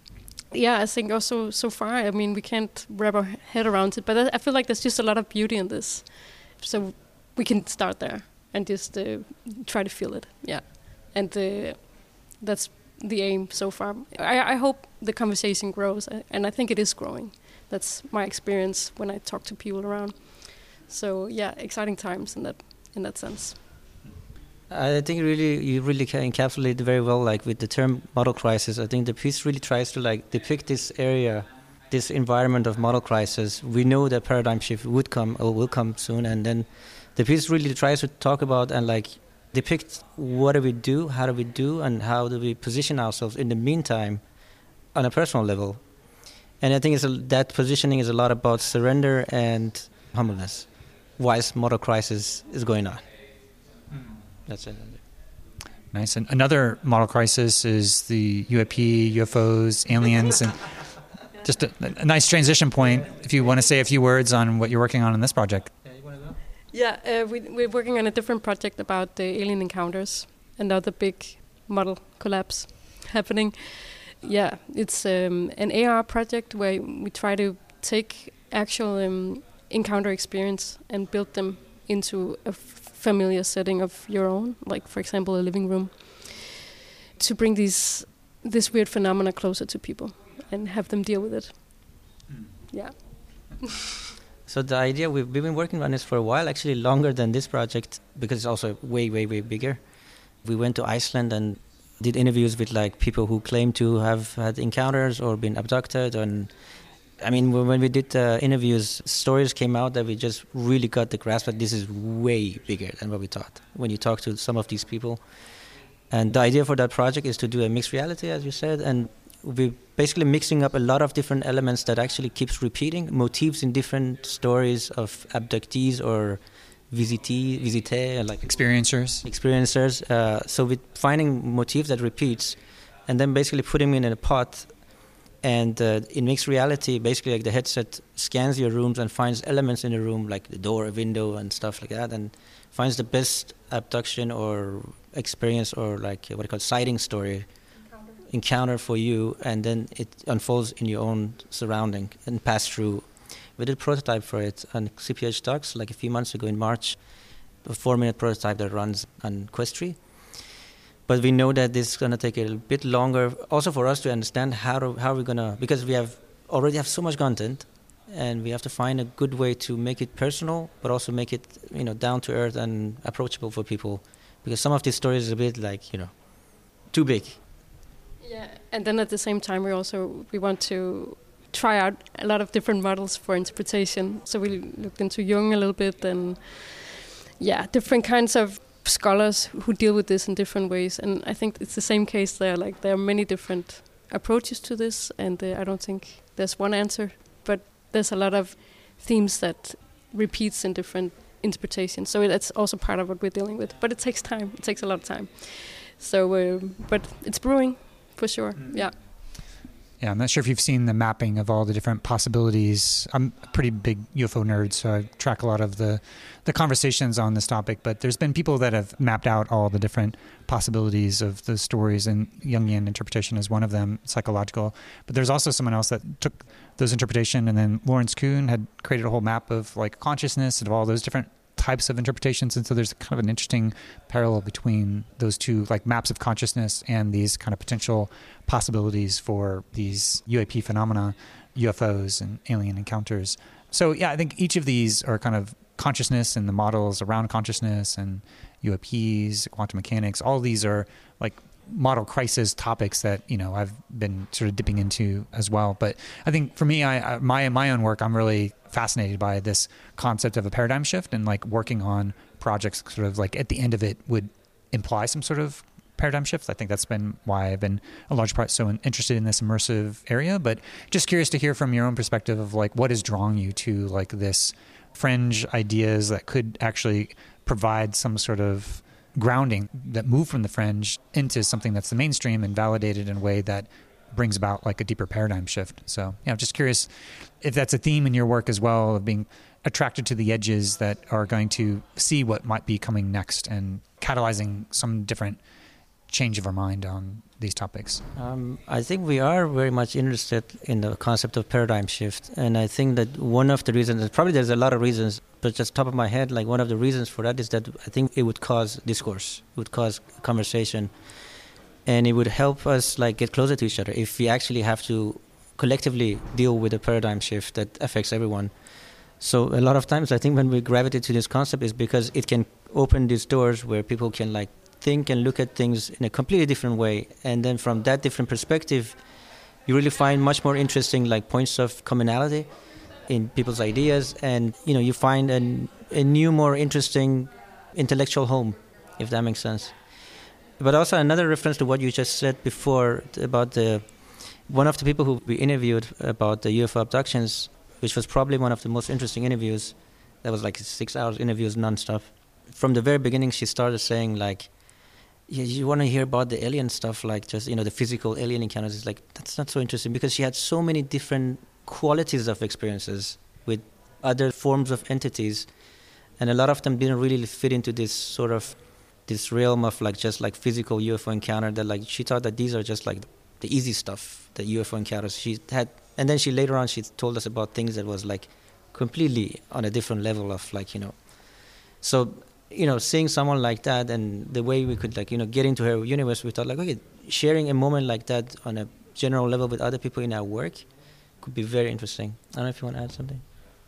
yeah, I think also so far, I mean, we can't wrap our head around it, but I, I feel like there's just a lot of beauty in this. So we can start there and just uh, try to feel it. Yeah. And uh, that's the aim so far. I, I hope the conversation grows, and I think it is growing. That's my experience when I talk to people around. So yeah, exciting times in that in that sense. I think really you really can encapsulate it very well, like with the term model crisis. I think the piece really tries to like depict this area, this environment of model crisis. We know that paradigm shift would come or will come soon, and then the piece really tries to talk about and like depict what do we do, how do we do, and how do we position ourselves in the meantime on a personal level. And I think it's a, that positioning is a lot about surrender and humbleness whilst model crisis is going on. That's it. Nice. And another model crisis is the U A P, U F Os, aliens, and just a, a nice transition point if you want to say a few words on what you're working on in this project. Yeah, you want to go? Yeah, uh, we, we're working on a different project about the alien encounters, another big model collapse happening. Yeah, it's um, an A R project where we try to take actual um, encounter experience and build them into a f- familiar setting of your own, like for example a living room, to bring these this weird phenomena closer to people and have them deal with it. Mm. Yeah. So the idea, we've, we've been working on this for a while, actually longer than this project, because it's also way, way, way bigger. We went to Iceland and did interviews with like people who claim to have had encounters or been abducted. And I mean, when we did uh, interviews, stories came out that we just really got the grasp that this is way bigger than what we thought when you talk to some of these people. And the idea for that project is to do a mixed reality, as you said, and we're basically mixing up a lot of different elements that actually keeps repeating, motifs in different stories of abductees or visitee, visitee, like experiencers. Experiencers. Uh, so we're finding motifs that repeats, and then basically putting them in a pot. And uh, in mixed reality, basically, like the headset scans your rooms and finds elements in the room, like the door, a window, and stuff like that, and finds the best abduction or experience or like what I call sighting story, encounter. encounter for you, and then it unfolds in your own surrounding and pass through. We did a prototype for it on C P H Docs like a few months ago in March, a four-minute prototype that runs on Questry. But we know that this is going to take a bit longer, also for us to understand how to, how we're going to, because we have already have so much content, and we have to find a good way to make it personal, but also make it, you know, down to earth and approachable for people, because some of these stories are a bit like, you know, too big. Yeah, and then at the same time, we also we want to try out a lot of different models for interpretation. So we looked into Jung a little bit, and yeah, different kinds of scholars who deal with this in different ways, and I think it's the same case there. Like there are many different approaches to this, and uh, I don't think there's one answer, but there's a lot of themes that repeats in different interpretations. So that's also part of what we're dealing with. But it takes time. It takes a lot of time. So, uh, but it's brewing for sure. Mm-hmm. Yeah. Yeah, I'm not sure if you've seen the mapping of all the different possibilities. I'm a pretty big U F O nerd, so I track a lot of the, the conversations on this topic. But there's been people that have mapped out all the different possibilities of the stories, and Jungian interpretation is one of them, psychological. But there's also someone else that took those interpretation, and then Lawrence Kuhn had created a whole map of like consciousness and of all those different types of interpretations. And so there's kind of an interesting parallel between those two, like maps of consciousness and these kind of potential possibilities for these U A P phenomena, U F Os and alien encounters. So yeah, I think each of these are kind of consciousness and the models around consciousness and U A Ps, quantum mechanics. All of these are like model crisis topics that, you know, I've been sort of dipping into as well. But I think for me, I, I my my own work, I'm really fascinated by this concept of a paradigm shift, and like working on projects sort of like at the end of it would imply some sort of paradigm shift. I think that's been why I've been a large part so interested in this immersive area. But just curious to hear from your own perspective of like what is drawing you to like this fringe ideas that could actually provide some sort of grounding that move from the fringe into something that's the mainstream and validated in a way that brings about like a deeper paradigm shift. So yeah, I'm just curious if that's a theme in your work as well, of being attracted to the edges that are going to see what might be coming next and catalyzing some different change of our mind on these topics? Um, I think we are very much interested in the concept of paradigm shift, and I think that one of the reasons, probably there's a lot of reasons, but just top of my head, like one of the reasons for that is that I think it would cause discourse, it would cause conversation, and it would help us like get closer to each other if we actually have to collectively deal with a paradigm shift that affects everyone. So a lot of times I think when we gravitate to this concept is because it can open these doors where people can like think and look at things in a completely different way, and then from that different perspective you really find much more interesting like points of commonality in people's ideas, and you know you find an, a new, more interesting intellectual home, if that makes sense. But also another reference to what you just said before about the one of the people who we interviewed about the U F O abductions, which was probably one of the most interesting interviews. That was like six hours interviews nonstop. From the very beginning she started saying like, yeah, you want to hear about the alien stuff, like just, you know, the physical alien encounters. It's like, that's not so interesting, because she had so many different qualities of experiences with other forms of entities, and a lot of them didn't really fit into this sort of, this realm of like just like physical U F O encounter, that like she thought that these are just like the easy stuff, the U F O encounters she had. And then she later on, she told us about things that was like completely on a different level of like, you know, so, you know, seeing someone like that and the way we could like, you know, get into her universe, we thought like, okay, sharing a moment like that on a general level with other people in our work could be very interesting. I don't know if you want to add something.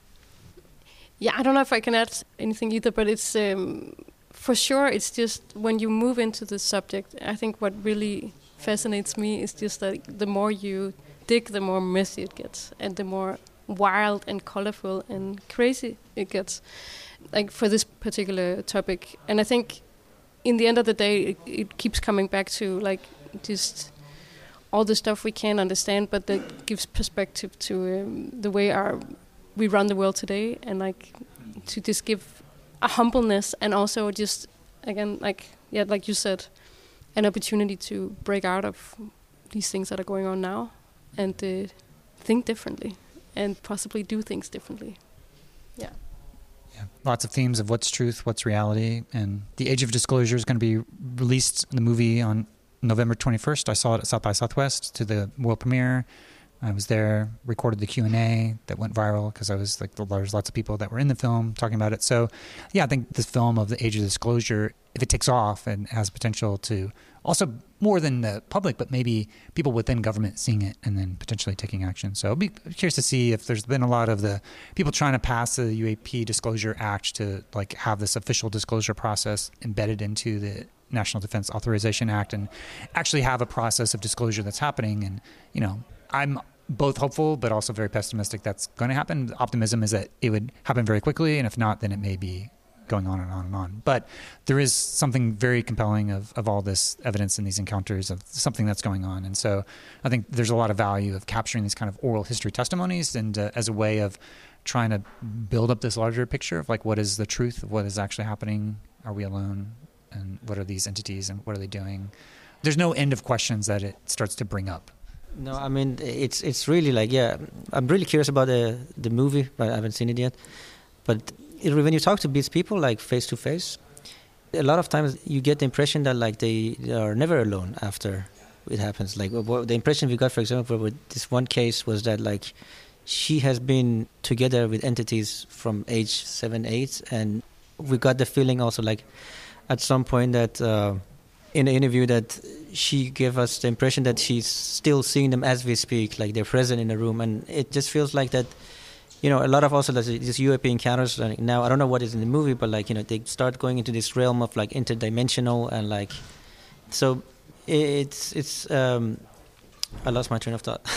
Yeah, I don't know if I can add anything either, but it's um, for sure, it's just when you move into the subject, I think what really fascinates me is just that the more you dig, the more messy it gets, and the more wild and colorful and crazy it gets, like for this particular topic. And I think in the end of the day, it, it keeps coming back to like just all the stuff we can't understand, but that gives perspective to um, the way our we run the world today, and like to just give a humbleness, and also just again like yeah like you said, an opportunity to break out of these things that are going on now, and uh, think differently and possibly do things differently. Yeah. Yeah. Lots of themes of what's truth, what's reality, and The Age of Disclosure is going to be released in the movie on November twenty-first. I saw it at South by Southwest to the world premiere. I was there, recorded the Q and A that went viral because I was like, there's lots of people that were in the film talking about it. So yeah, I think this film of The Age of Disclosure, if it takes off and has potential to also more than the public, but maybe people within government seeing it and then potentially taking action. So I'll be curious to see if there's been a lot of the people trying to pass the U A P Disclosure Act to like have this official disclosure process embedded into the National Defense Authorization Act and actually have a process of disclosure that's happening. And, you know, I'm both hopeful, but also very pessimistic that's going to happen. The optimism is that it would happen very quickly, and if not, then it may be going on and on and on. But there is something very compelling of, of all this evidence in these encounters of something that's going on. And so I think there's a lot of value of capturing these kind of oral history testimonies and uh, as a way of trying to build up this larger picture of like, what is the truth of what is actually happening? Are we alone? And what are these entities and what are they doing? There's no end of questions that it starts to bring up. No, I mean, it's it's really like, yeah, I'm really curious about the the movie, but I haven't seen it yet. But it, when you talk to these people, like face to face, a lot of times you get the impression that like they are never alone after it happens. Like the impression we got, for example, with this one case was that like she has been together with entities from age seven, eight, and we got the feeling also like at some point that uh, in the interview that she gave us the impression that she's still seeing them as we speak, like they're present in the room, and it just feels like that. You know, a lot of also these U A P encounters, like now, I don't know what is in the movie, but like, you know, they start going into this realm of like interdimensional and like, so it's, it's, um, I lost my train of thought.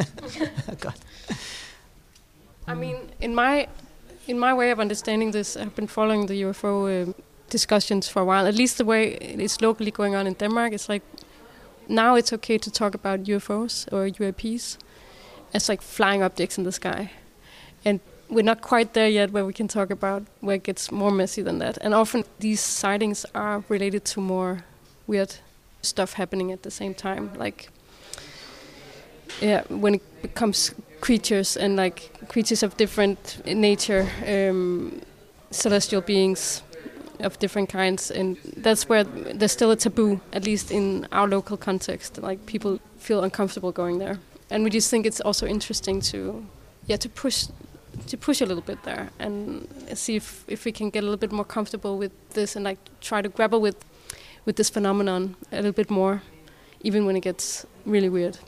God. I mean, in my, in my way of understanding this, I've been following the U F O uh, discussions for a while, at least the way it's locally going on in Denmark. It's like, now it's okay to talk about U F Os or U A Ps as like flying objects in the sky. And we're not quite there yet where we can talk about where it gets more messy than that. And often these sightings are related to more weird stuff happening at the same time. Like, yeah, when it becomes creatures and like creatures of different nature, um, celestial beings, of different kinds, and that's where there's still a taboo, at least in our local context. Like, people feel uncomfortable going there, and we just think it's also interesting to, yeah, to push, to push a little bit there and see if if we can get a little bit more comfortable with this and like try to grapple with with this phenomenon a little bit more, even when it gets really weird.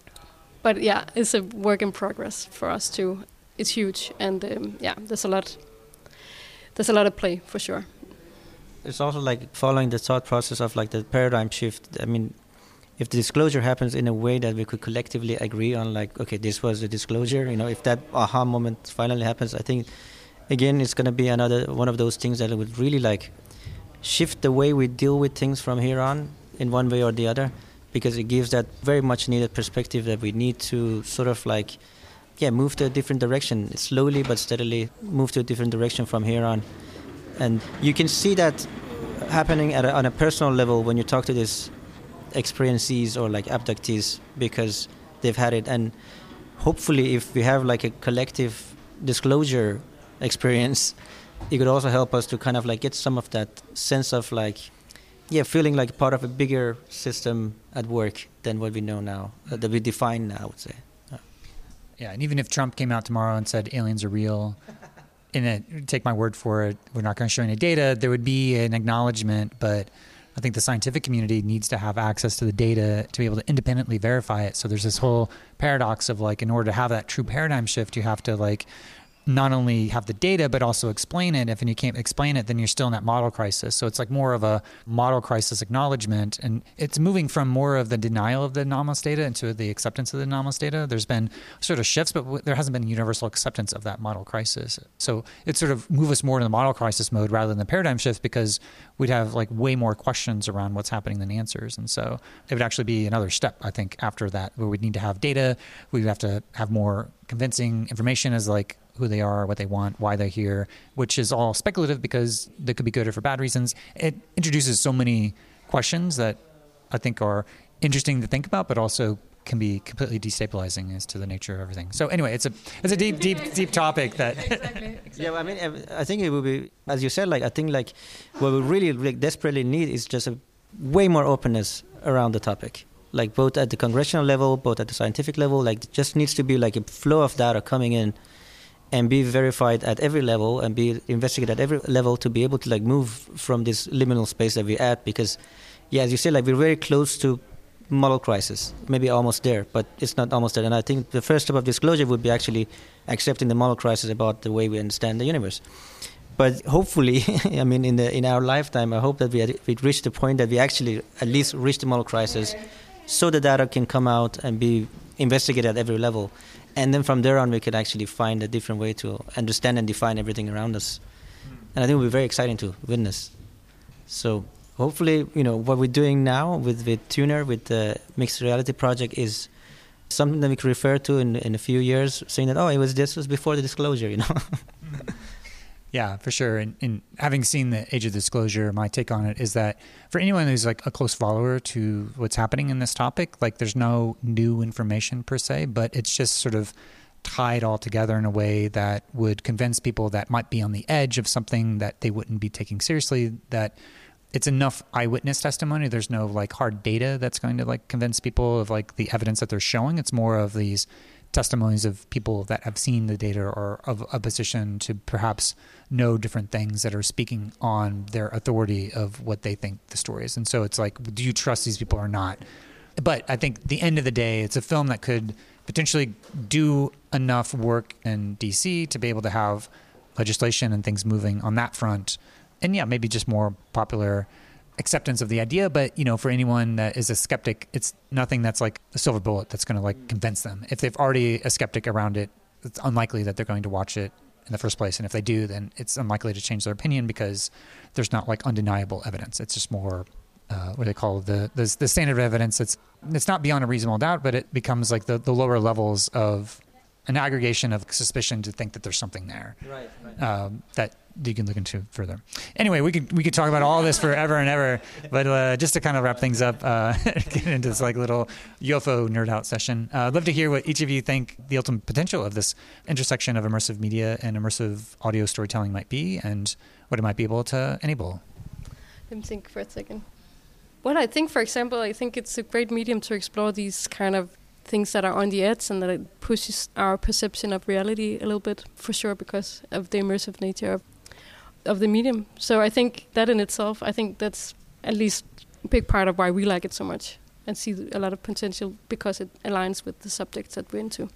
But yeah, it's a work in progress for us too. It's huge, and um, yeah, there's a lot. There's a lot of play for sure. It's also like following the thought process of like the paradigm shift. I mean, if the disclosure happens in a way that we could collectively agree on, like, okay, this was the disclosure, you know, if that aha moment finally happens, I think, again, it's going to be another one of those things that would really like shift the way we deal with things from here on in one way or the other, because it gives that very much needed perspective that we need to sort of like, yeah, move to a different direction, slowly but steadily move to a different direction from here on. And you can see that happening at a, on a personal level when you talk to these experiencees or like abductees, because they've had it. And hopefully if we have like a collective disclosure experience, it could also help us to kind of like get some of that sense of like, yeah, feeling like part of a bigger system at work than what we know now, uh, that we define now, I would say. Yeah, and even if Trump came out tomorrow and said aliens are real, and it, take my word for it, we're not going to show any data, there would be an acknowledgement, but I think the scientific community needs to have access to the data to be able to independently verify it. So there's this whole paradox of like, in order to have that true paradigm shift, you have to like not only have the data, but also explain it. If you can't explain it, then you're still in that model crisis. So it's like more of a model crisis acknowledgement. And it's moving from more of the denial of the anomalous data into the acceptance of the anomalous data. There's been sort of shifts, but there hasn't been universal acceptance of that model crisis. So it sort of moves us more to the model crisis mode rather than the paradigm shift, because we'd have like way more questions around what's happening than answers. And so it would actually be another step, I think, after that, where we'd need to have data. We'd have to have more convincing information as like who they are, what they want, why they're here, which is all speculative because they could be good or for bad reasons. It introduces so many questions that I think are interesting to think about, but also can be completely destabilizing as to the nature of everything. So anyway, it's a it's a deep, deep, deep topic that. Exactly. exactly. Yeah, well, I mean, I think it would be, as you said, like I think like what we really, really desperately need is just a way more openness around the topic. Like both at the congressional level, both at the scientific level, like just needs to be like a flow of data coming in and be verified at every level and be investigated at every level to be able to like move from this liminal space that we're at. Because, yeah, as you said, like we're very close to model crisis, maybe almost there, but it's not almost there. And I think the first step of disclosure would be actually accepting the model crisis about the way we understand the universe. But hopefully, I mean, in the in our lifetime, I hope that we had, we'd reach the point that we actually at least reach the model crisis, so the data can come out and be investigated at every level. And then from there on, we could actually find a different way to understand and define everything around us. And I think it will be very exciting to witness. So hopefully, you know, what we're doing now with, with Tuner, with the Mixed Reality Project, is something that we can refer to in, in a few years, saying that, oh, it was this was before the disclosure, you know. Yeah, for sure. And, and having seen the Age of Disclosure, my take on it is that for anyone who's like a close follower to what's happening in this topic, like there's no new information per se, but it's just sort of tied all together in a way that would convince people that might be on the edge of something that they wouldn't be taking seriously, that it's enough eyewitness testimony. There's no like hard data that's going to like convince people of like the evidence that they're showing. It's more of these testimonies of people that have seen the data or of a position to perhaps know different things that are speaking on their authority of what they think the story is. And so it's like, do you trust these people or not? But I think at the end of the day, it's a film that could potentially do enough work in D C to be able to have legislation and things moving on that front. And yeah, maybe just more popular acceptance of the idea. But, you know, for anyone that is a skeptic, it's nothing that's like a silver bullet that's going to like convince them. If they've already a skeptic around it, it's unlikely that they're going to watch it in the first place. And if they do, then it's unlikely to change their opinion because there's not like undeniable evidence. It's just more uh, what they call the, the the standard of evidence. It's it's not beyond a reasonable doubt, but it becomes like the, the lower levels of an aggregation of suspicion to think that there's something there. Right, right. Um, that you can look into further. Anyway, we could we could talk about all this forever and ever, but uh, just to kind of wrap things up, uh, get into this like little U F O nerd out session. Uh, I'd love to hear what each of you think the ultimate potential of this intersection of immersive media and immersive audio storytelling might be, and what it might be able to enable. Let me think for a second. Well, I think, for example, I think it's a great medium to explore these kind of things that are on the edge, and that it pushes our perception of reality a little bit, for sure, because of the immersive nature of, of the medium. So I think that in itself, I think that's at least a big part of why we like it so much and see a lot of potential, because it aligns with the subjects that we're into.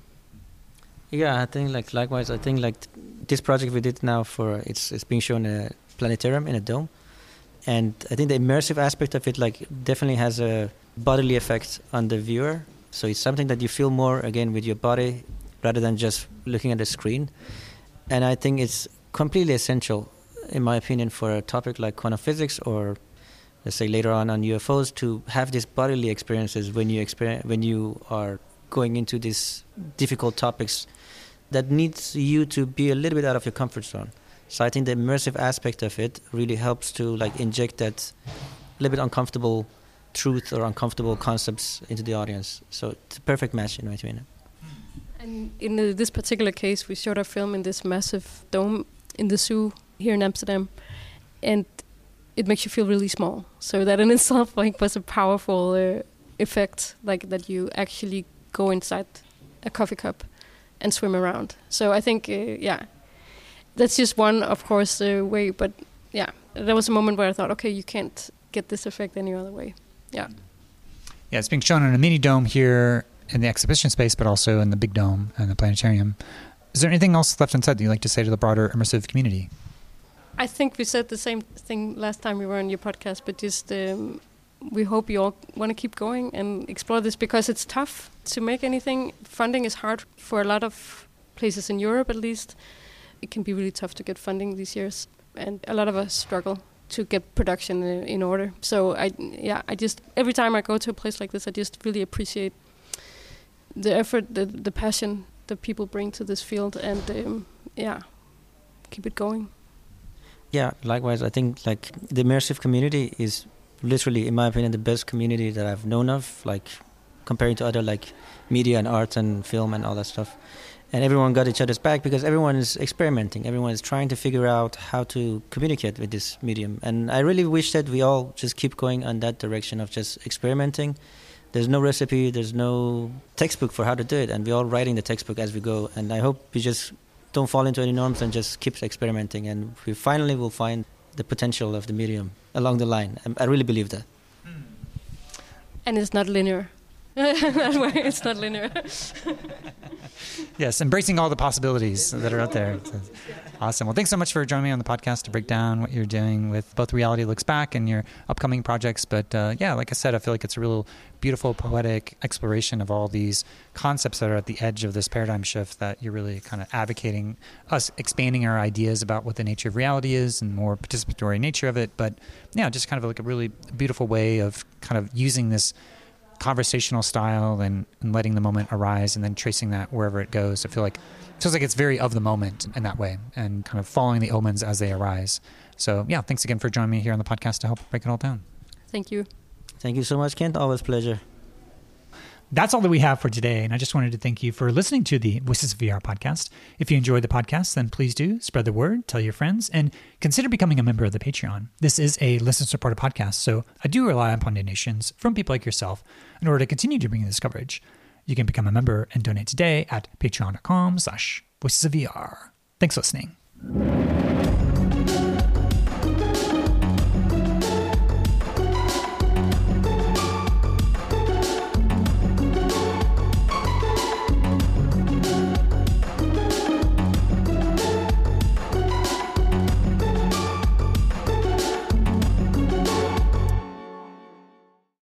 Yeah, I think like likewise. I think like this project we did now for it's it's being shown in a planetarium in a dome, and I think the immersive aspect of it like definitely has a bodily effect on the viewer. So it's something that you feel more again with your body rather than just looking at the screen. And I think it's completely essential, in my opinion, for a topic like quantum physics or let's say later on on U F Os to have these bodily experiences when you experience when you are going into these difficult topics that needs you to be a little bit out of your comfort zone. So I think the immersive aspect of it really helps to like inject that little bit uncomfortable truth or uncomfortable concepts into the audience. So it's a perfect match in my opinion. And in uh, this particular case, we showed our film in this massive dome in the zoo here in Amsterdam, and it makes you feel really small. So that in itself, like, was a powerful uh, effect, like that you actually go inside a coffee cup and swim around. So I think, uh, yeah, that's just one, of course, uh, way. But yeah, there was a moment where I thought, okay, you can't get this effect any other way. Yeah. Yeah, it's being shown in a mini dome here in the exhibition space, but also in the big dome and the planetarium. Is there anything else left unsaid that you'd like to say to the broader immersive community? I think we said the same thing last time we were on your podcast, but just um, we hope you all want to keep going and explore this, because it's tough to make anything. Funding is hard for a lot of places in Europe, at least. It can be really tough to get funding these years, and a lot of us struggle to get production in, in order. So I, yeah, I just every time I go to a place like this, I just really appreciate the effort, the the passion that people bring to this field, and um, yeah, keep it going. Yeah, likewise. I think like the immersive community is literally, in my opinion, the best community that I've known of. Like comparing to other like media and art and film and all that stuff. And everyone got each other's back because everyone is experimenting. Everyone is trying to figure out how to communicate with this medium. And I really wish that we all just keep going on that direction of just experimenting. There's no recipe, there's no textbook for how to do it, and we're all writing the textbook as we go. And I hope we just don't fall into any norms and just keep experimenting. And we finally will find the potential of the medium along the line. I really believe that. And it's not linear. That way, it's not linear. Yes, embracing all the possibilities that are out there. Awesome. Well, thanks so much for joining me on the podcast to break down what you're doing with both Reality Looks Back and your upcoming projects. But uh, yeah, like I said, I feel like it's a real beautiful, poetic exploration of all these concepts that are at the edge of this paradigm shift that you're really kind of advocating us expanding our ideas about what the nature of reality is and more participatory nature of it. But yeah, just kind of like a really beautiful way of kind of using this conversational style and, and letting the moment arise and then tracing that wherever it goes. I feel like it feels like it's very of the moment in that way and kind of following the omens as they arise. So yeah, thanks again for joining me here on the podcast to help break it all down. Thank you. Thank you so much, Kent. Always a pleasure. That's all that we have for today, and I just wanted to thank you for listening to the Voices of V R podcast. If you enjoyed the podcast, then please do spread the word, tell your friends, and consider becoming a member of the Patreon. This is a listener-supported podcast, so I do rely upon donations from people like yourself in order to continue to bring this coverage. You can become a member and donate today at patreon.com slash voices of VR. Thanks for listening.